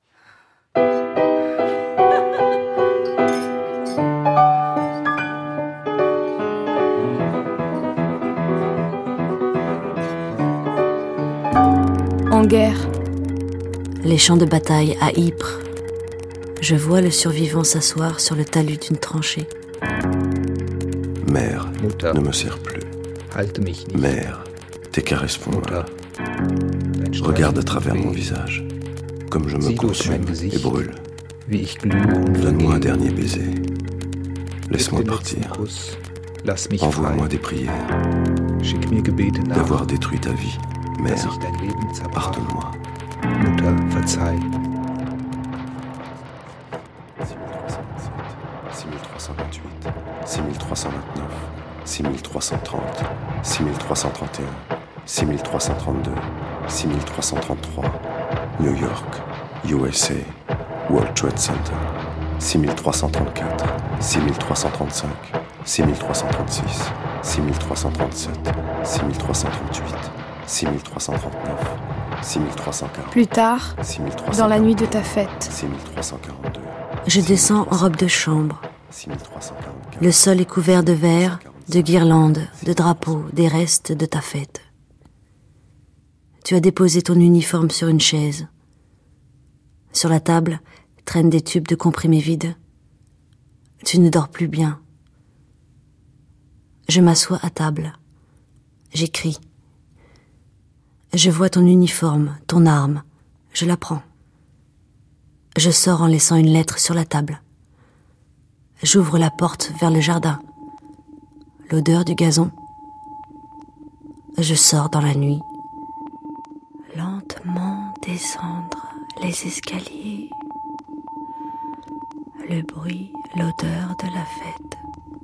En guerre. Les champs de bataille à Ypres. Je vois le survivant s'asseoir sur le talus d'une tranchée. Mère, ne me serre plus. Mère, tes caresses font mal. Regarde à travers mon visage, comme je me consume et brûle. Donne-moi un dernier baiser. Laisse-moi partir. Envoie-moi des prières. D'avoir détruit ta vie. Mère, pardonne-moi. six mille trois cent vingt-huit, six mille trois cent vingt-neuf, six mille trois cent trente, six mille trois cent trente et un, six mille trois cent trente-deux, six mille trois cent trente-trois, New York, U S A, World Trade Center, six mille trois cent trente-quatre, six mille trois cent trente-cinq, six mille trois cent trente-six, six mille trois cent trente-sept, six mille trois cent trente-huit, six mille trois cent trente-neuf, six mille trois cent quarante. Plus tard, dans la nuit de ta fête, six mille trois cent quarante-deux. Je descends en robe de chambre. Le sol est couvert de verres, de guirlandes, de drapeaux, des restes de ta fête. Tu as déposé ton uniforme sur une chaise. Sur la table traînent des tubes de comprimés vides. Tu ne dors plus bien. Je m'assois à table. J'écris. Je vois ton uniforme, ton arme. Je la prends. Je sors en laissant une lettre sur la table. J'ouvre la porte vers le jardin. L'odeur du gazon. Je sors dans la nuit. Lentement descendre les escaliers. Le bruit, l'odeur de la fête.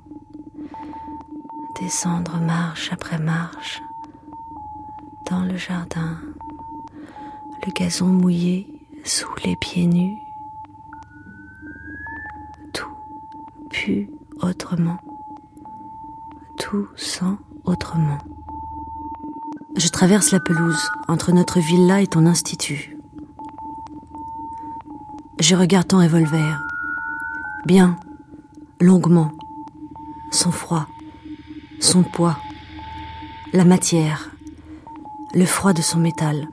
Descendre marche après marche. Dans le jardin. Le gazon mouillé sous les pieds nus. Tout pue autrement. Tout sent autrement. Je traverse la pelouse entre notre villa et ton institut. Je regarde ton revolver. Bien, longuement. Son froid, son poids, la matière, le froid de son métal.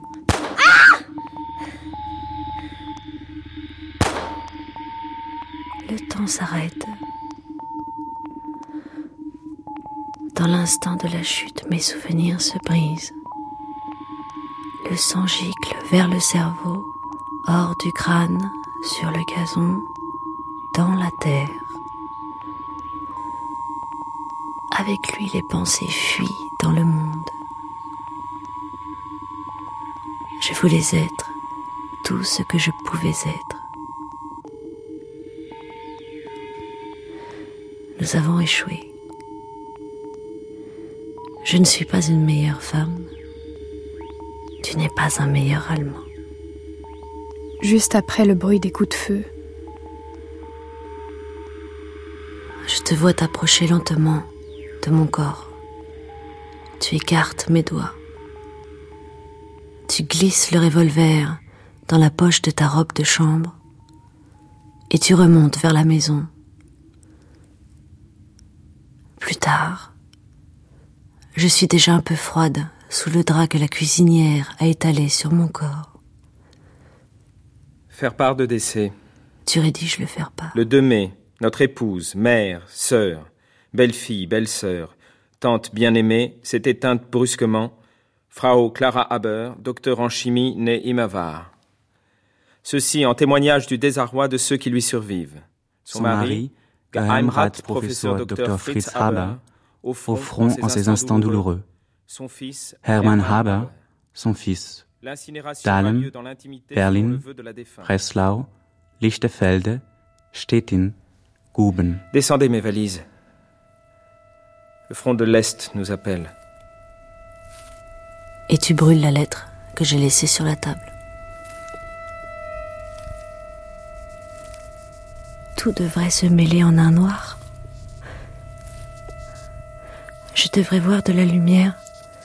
Le temps s'arrête. Dans l'instant de la chute, mes souvenirs se brisent. Le sang gicle vers le cerveau, hors du crâne, sur le gazon, dans la terre. Avec lui, les pensées fuient dans le monde. Je voulais être tout ce que je pouvais être. Nous avons échoué. Je ne suis pas une meilleure femme. Tu n'es pas un meilleur Allemand. Juste après le bruit des coups de feu, je te vois t'approcher lentement de mon corps. Tu écartes mes doigts. Tu glisses le revolver dans la poche de ta robe de chambre et tu remontes vers la maison. Plus tard, je suis déjà un peu froide sous le drap que la cuisinière a étalé sur mon corps. Faire part de décès. Tu rédiges le faire part. Le deux mai, notre épouse, mère, sœur, belle-fille, belle-sœur, tante bien-aimée, s'est éteinte brusquement. Frau Clara Haber, docteur en chimie, née Immerwahr. Ceci en témoignage du désarroi de ceux qui lui survivent. Son, Son mari, Geheimratprofessor Doktor Fritz Haber, au front en ces instants douloureux. Son fils, Hermann Haber, son fils, L'incinération a Dahlem, lieu dans l'intimité Berlin, selon le vœu de la défunte. Breslau, Lichterfelde, Stettin, Guben. Descendez mes valises. Le front de l'Est nous appelle. Et tu brûles la lettre que j'ai laissée sur la table. Tout devrait se mêler en un noir. Je devrais voir de la lumière.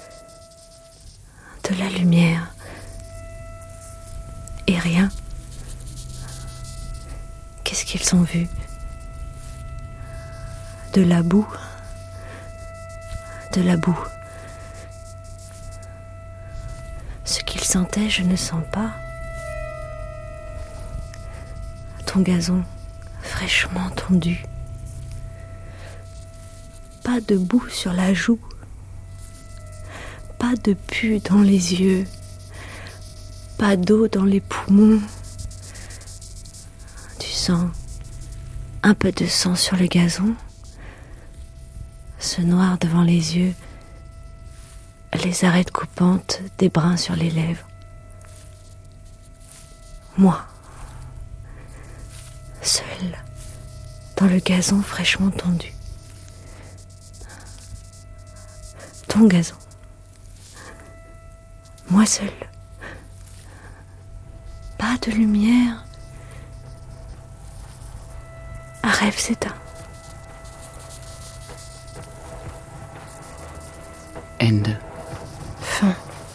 De la lumière. Et rien. Qu'est-ce qu'ils ont vu? De la boue. De la boue. Ce qu'ils sentaient, je ne sens pas. Ton gazon fraîchement tondu. Pas de boue sur la joue. Pas de pus dans les yeux. Pas d'eau dans les poumons. Du sang. Un peu de sang sur le gazon. Ce noir devant les yeux. Les arêtes coupantes des brins sur les lèvres. Moi. Seule. Dans le gazon fraîchement tondu. Ton gazon. Moi seule. Pas de lumière. Un rêve s'éteint. Ende. Fin.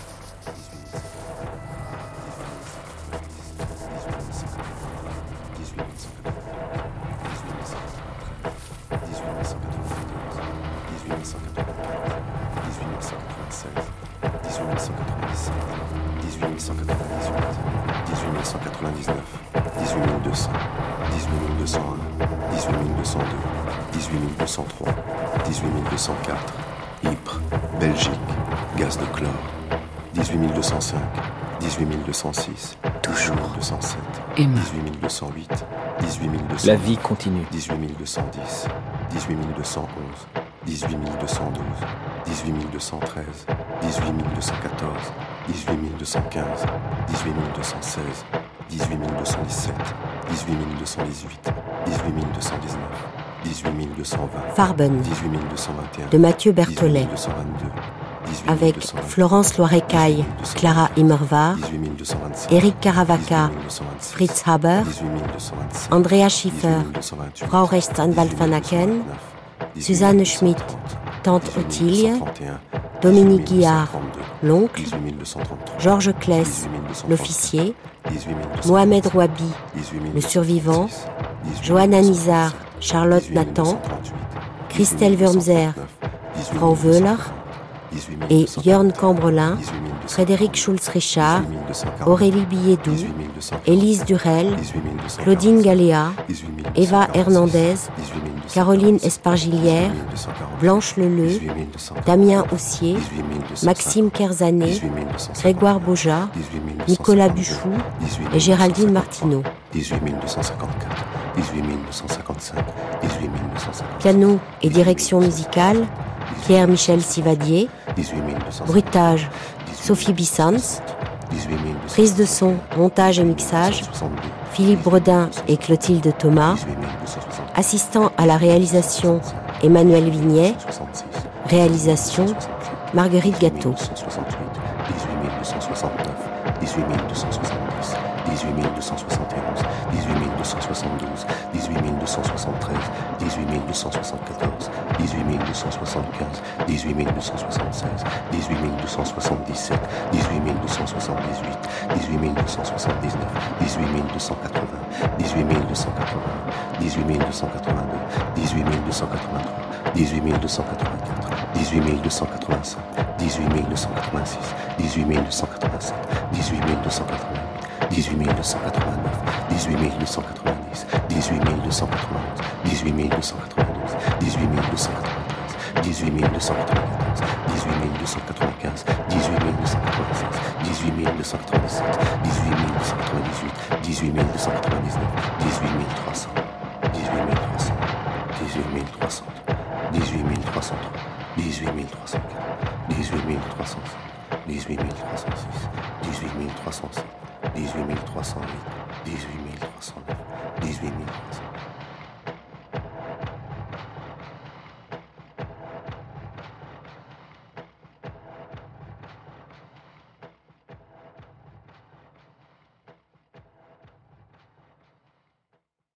Ypres, Belgique, gaz de chlore. dix-huit mille deux cent cinq, dix-huit mille deux cent six, dix-huit mille deux cent sept, dix-huit mille deux cent huit, dix-huit mille deux cent La vie continue. dix-huit mille deux cent dix, dix-huit mille deux cent onze, dix-huit mille deux cent douze, dix-huit mille deux cent treize, dix-huit mille deux cent quatorze, dix-huit mille deux cent quinze, dix-huit mille deux cent seize, dix-huit mille deux cent dix-sept, dix-huit mille deux cent dix-huit, dix-huit mille deux cent dix-neuf, dix-huit mille deux cent vingt, Farben, dix-huit mille deux cent vingt et un, de Mathieu Berthollet, dix-huit mille deux cent vingt-deux, dix-huit mille avec deux cent vingt-deux, Florence Loirecaille, Clara Immerwahr, dix-huit mille deux cent vingt-cinq, Eric Caravaca, dix-huit mille deux cent vingt-six, Fritz Haber, dix-huit mille deux cent vingt-sept, Andrea Schiffer, dix-huit mille deux cent vingt-huit, Frau Rechtsanwalt van Aken, Suzanne Schmidt, Tante Ottilie, Dominique Guillard, l'oncle, Georges Kless, l'officier, Mohamed Rouabi, le survivant, Johanna Nizar, Charlotte Nathan, Christelle Wurmser, Frau Wöhler et Jörn Cambrelin, Frédéric Schulz-Richard, Aurélie Billedou, Élise Durel, Claudine Galéa, Eva Hernandez, Caroline Espargilière, Blanche Leleu, Damien Houssier, Maxime Kerzané, Grégoire Boja, Nicolas Buchou et Géraldine Martineau. dix-huit mille deux cent cinquante-quatre, dix-huit mille deux cent cinquante-cinq, dix-huit mille deux cent cinquante-cinq. Piano et direction musicale, Pierre-Michel Sivadier. Bruitage, Sophie Bissans. Prise de son, montage et mixage, Philippe Bredin et Clotilde Thomas. Assistant à la réalisation, Emmanuel Vignet. Réalisation, Marguerite Gâteau. dix-huit mille deux cent soixante-neuf, dix-huit mille deux cent soixante-dix, dix-huit mille deux cent soixante et onze, dix-huit mille deux cent soixante-douze, dix-huit mille deux cent soixante-treize, dix-huit mille deux cent soixante-quatorze, dix-huit mille deux cent soixante-quinze, dix-huit mille deux cent soixante-seize, dix-huit mille deux cent soixante-dix-sept, dix-huit mille deux cent soixante-dix-huit, dix-huit mille deux cent soixante-dix-neuf, dix-huit mille deux cent quatre-vingts, dix-huit mille deux cent quatre-vingt-un, dix-huit mille deux cent quatre-vingt-deux, dix-huit mille deux cent quatre-vingt-trois, dix-huit mille deux cent quatre-vingt-quatre, dix-huit mille deux cent quatre-vingt-cinq, dix-huit mille deux cent quatre-vingt-six, dix-huit mille deux cent quatre-vingt-sept, dix-huit mille deux cent quatre-vingt-huit, dix-huit mille deux cent quatre-vingt-neuf, dix-huit mille deux cent quatre-vingt-dix, dix-huit mille deux cent quatre-vingt-onze, dix-huit mille deux cent quatre-vingt-douze, dix-huit mille deux cent quatre-vingt-treize, dix-huit mille deux cent quatre-vingt-quatorze, dix-huit mille deux cent quatre-vingt-quinze, dix-huit mille deux cent quatre-vingt-seize, dix-huit mille deux cent quatre-vingt-dix-sept, dix-huit mille deux cent quatre-vingt-dix-huit, dix-huit mille deux cent quatre-vingt-dix-neuf, dix-huit mille trois cents, dix-huit mille trois cents, dix-huit mille trois cents, dix-huit mille trois cent trois, dix-huit mille trois cent quatre, dix-huit mille trois cent cinq, dix-huit mille trois cent six, dix-huit mille trois cent sept, dix-huit mille trois cent huit, dix-huit mille trois cent neuf, dix-huit mille trois cent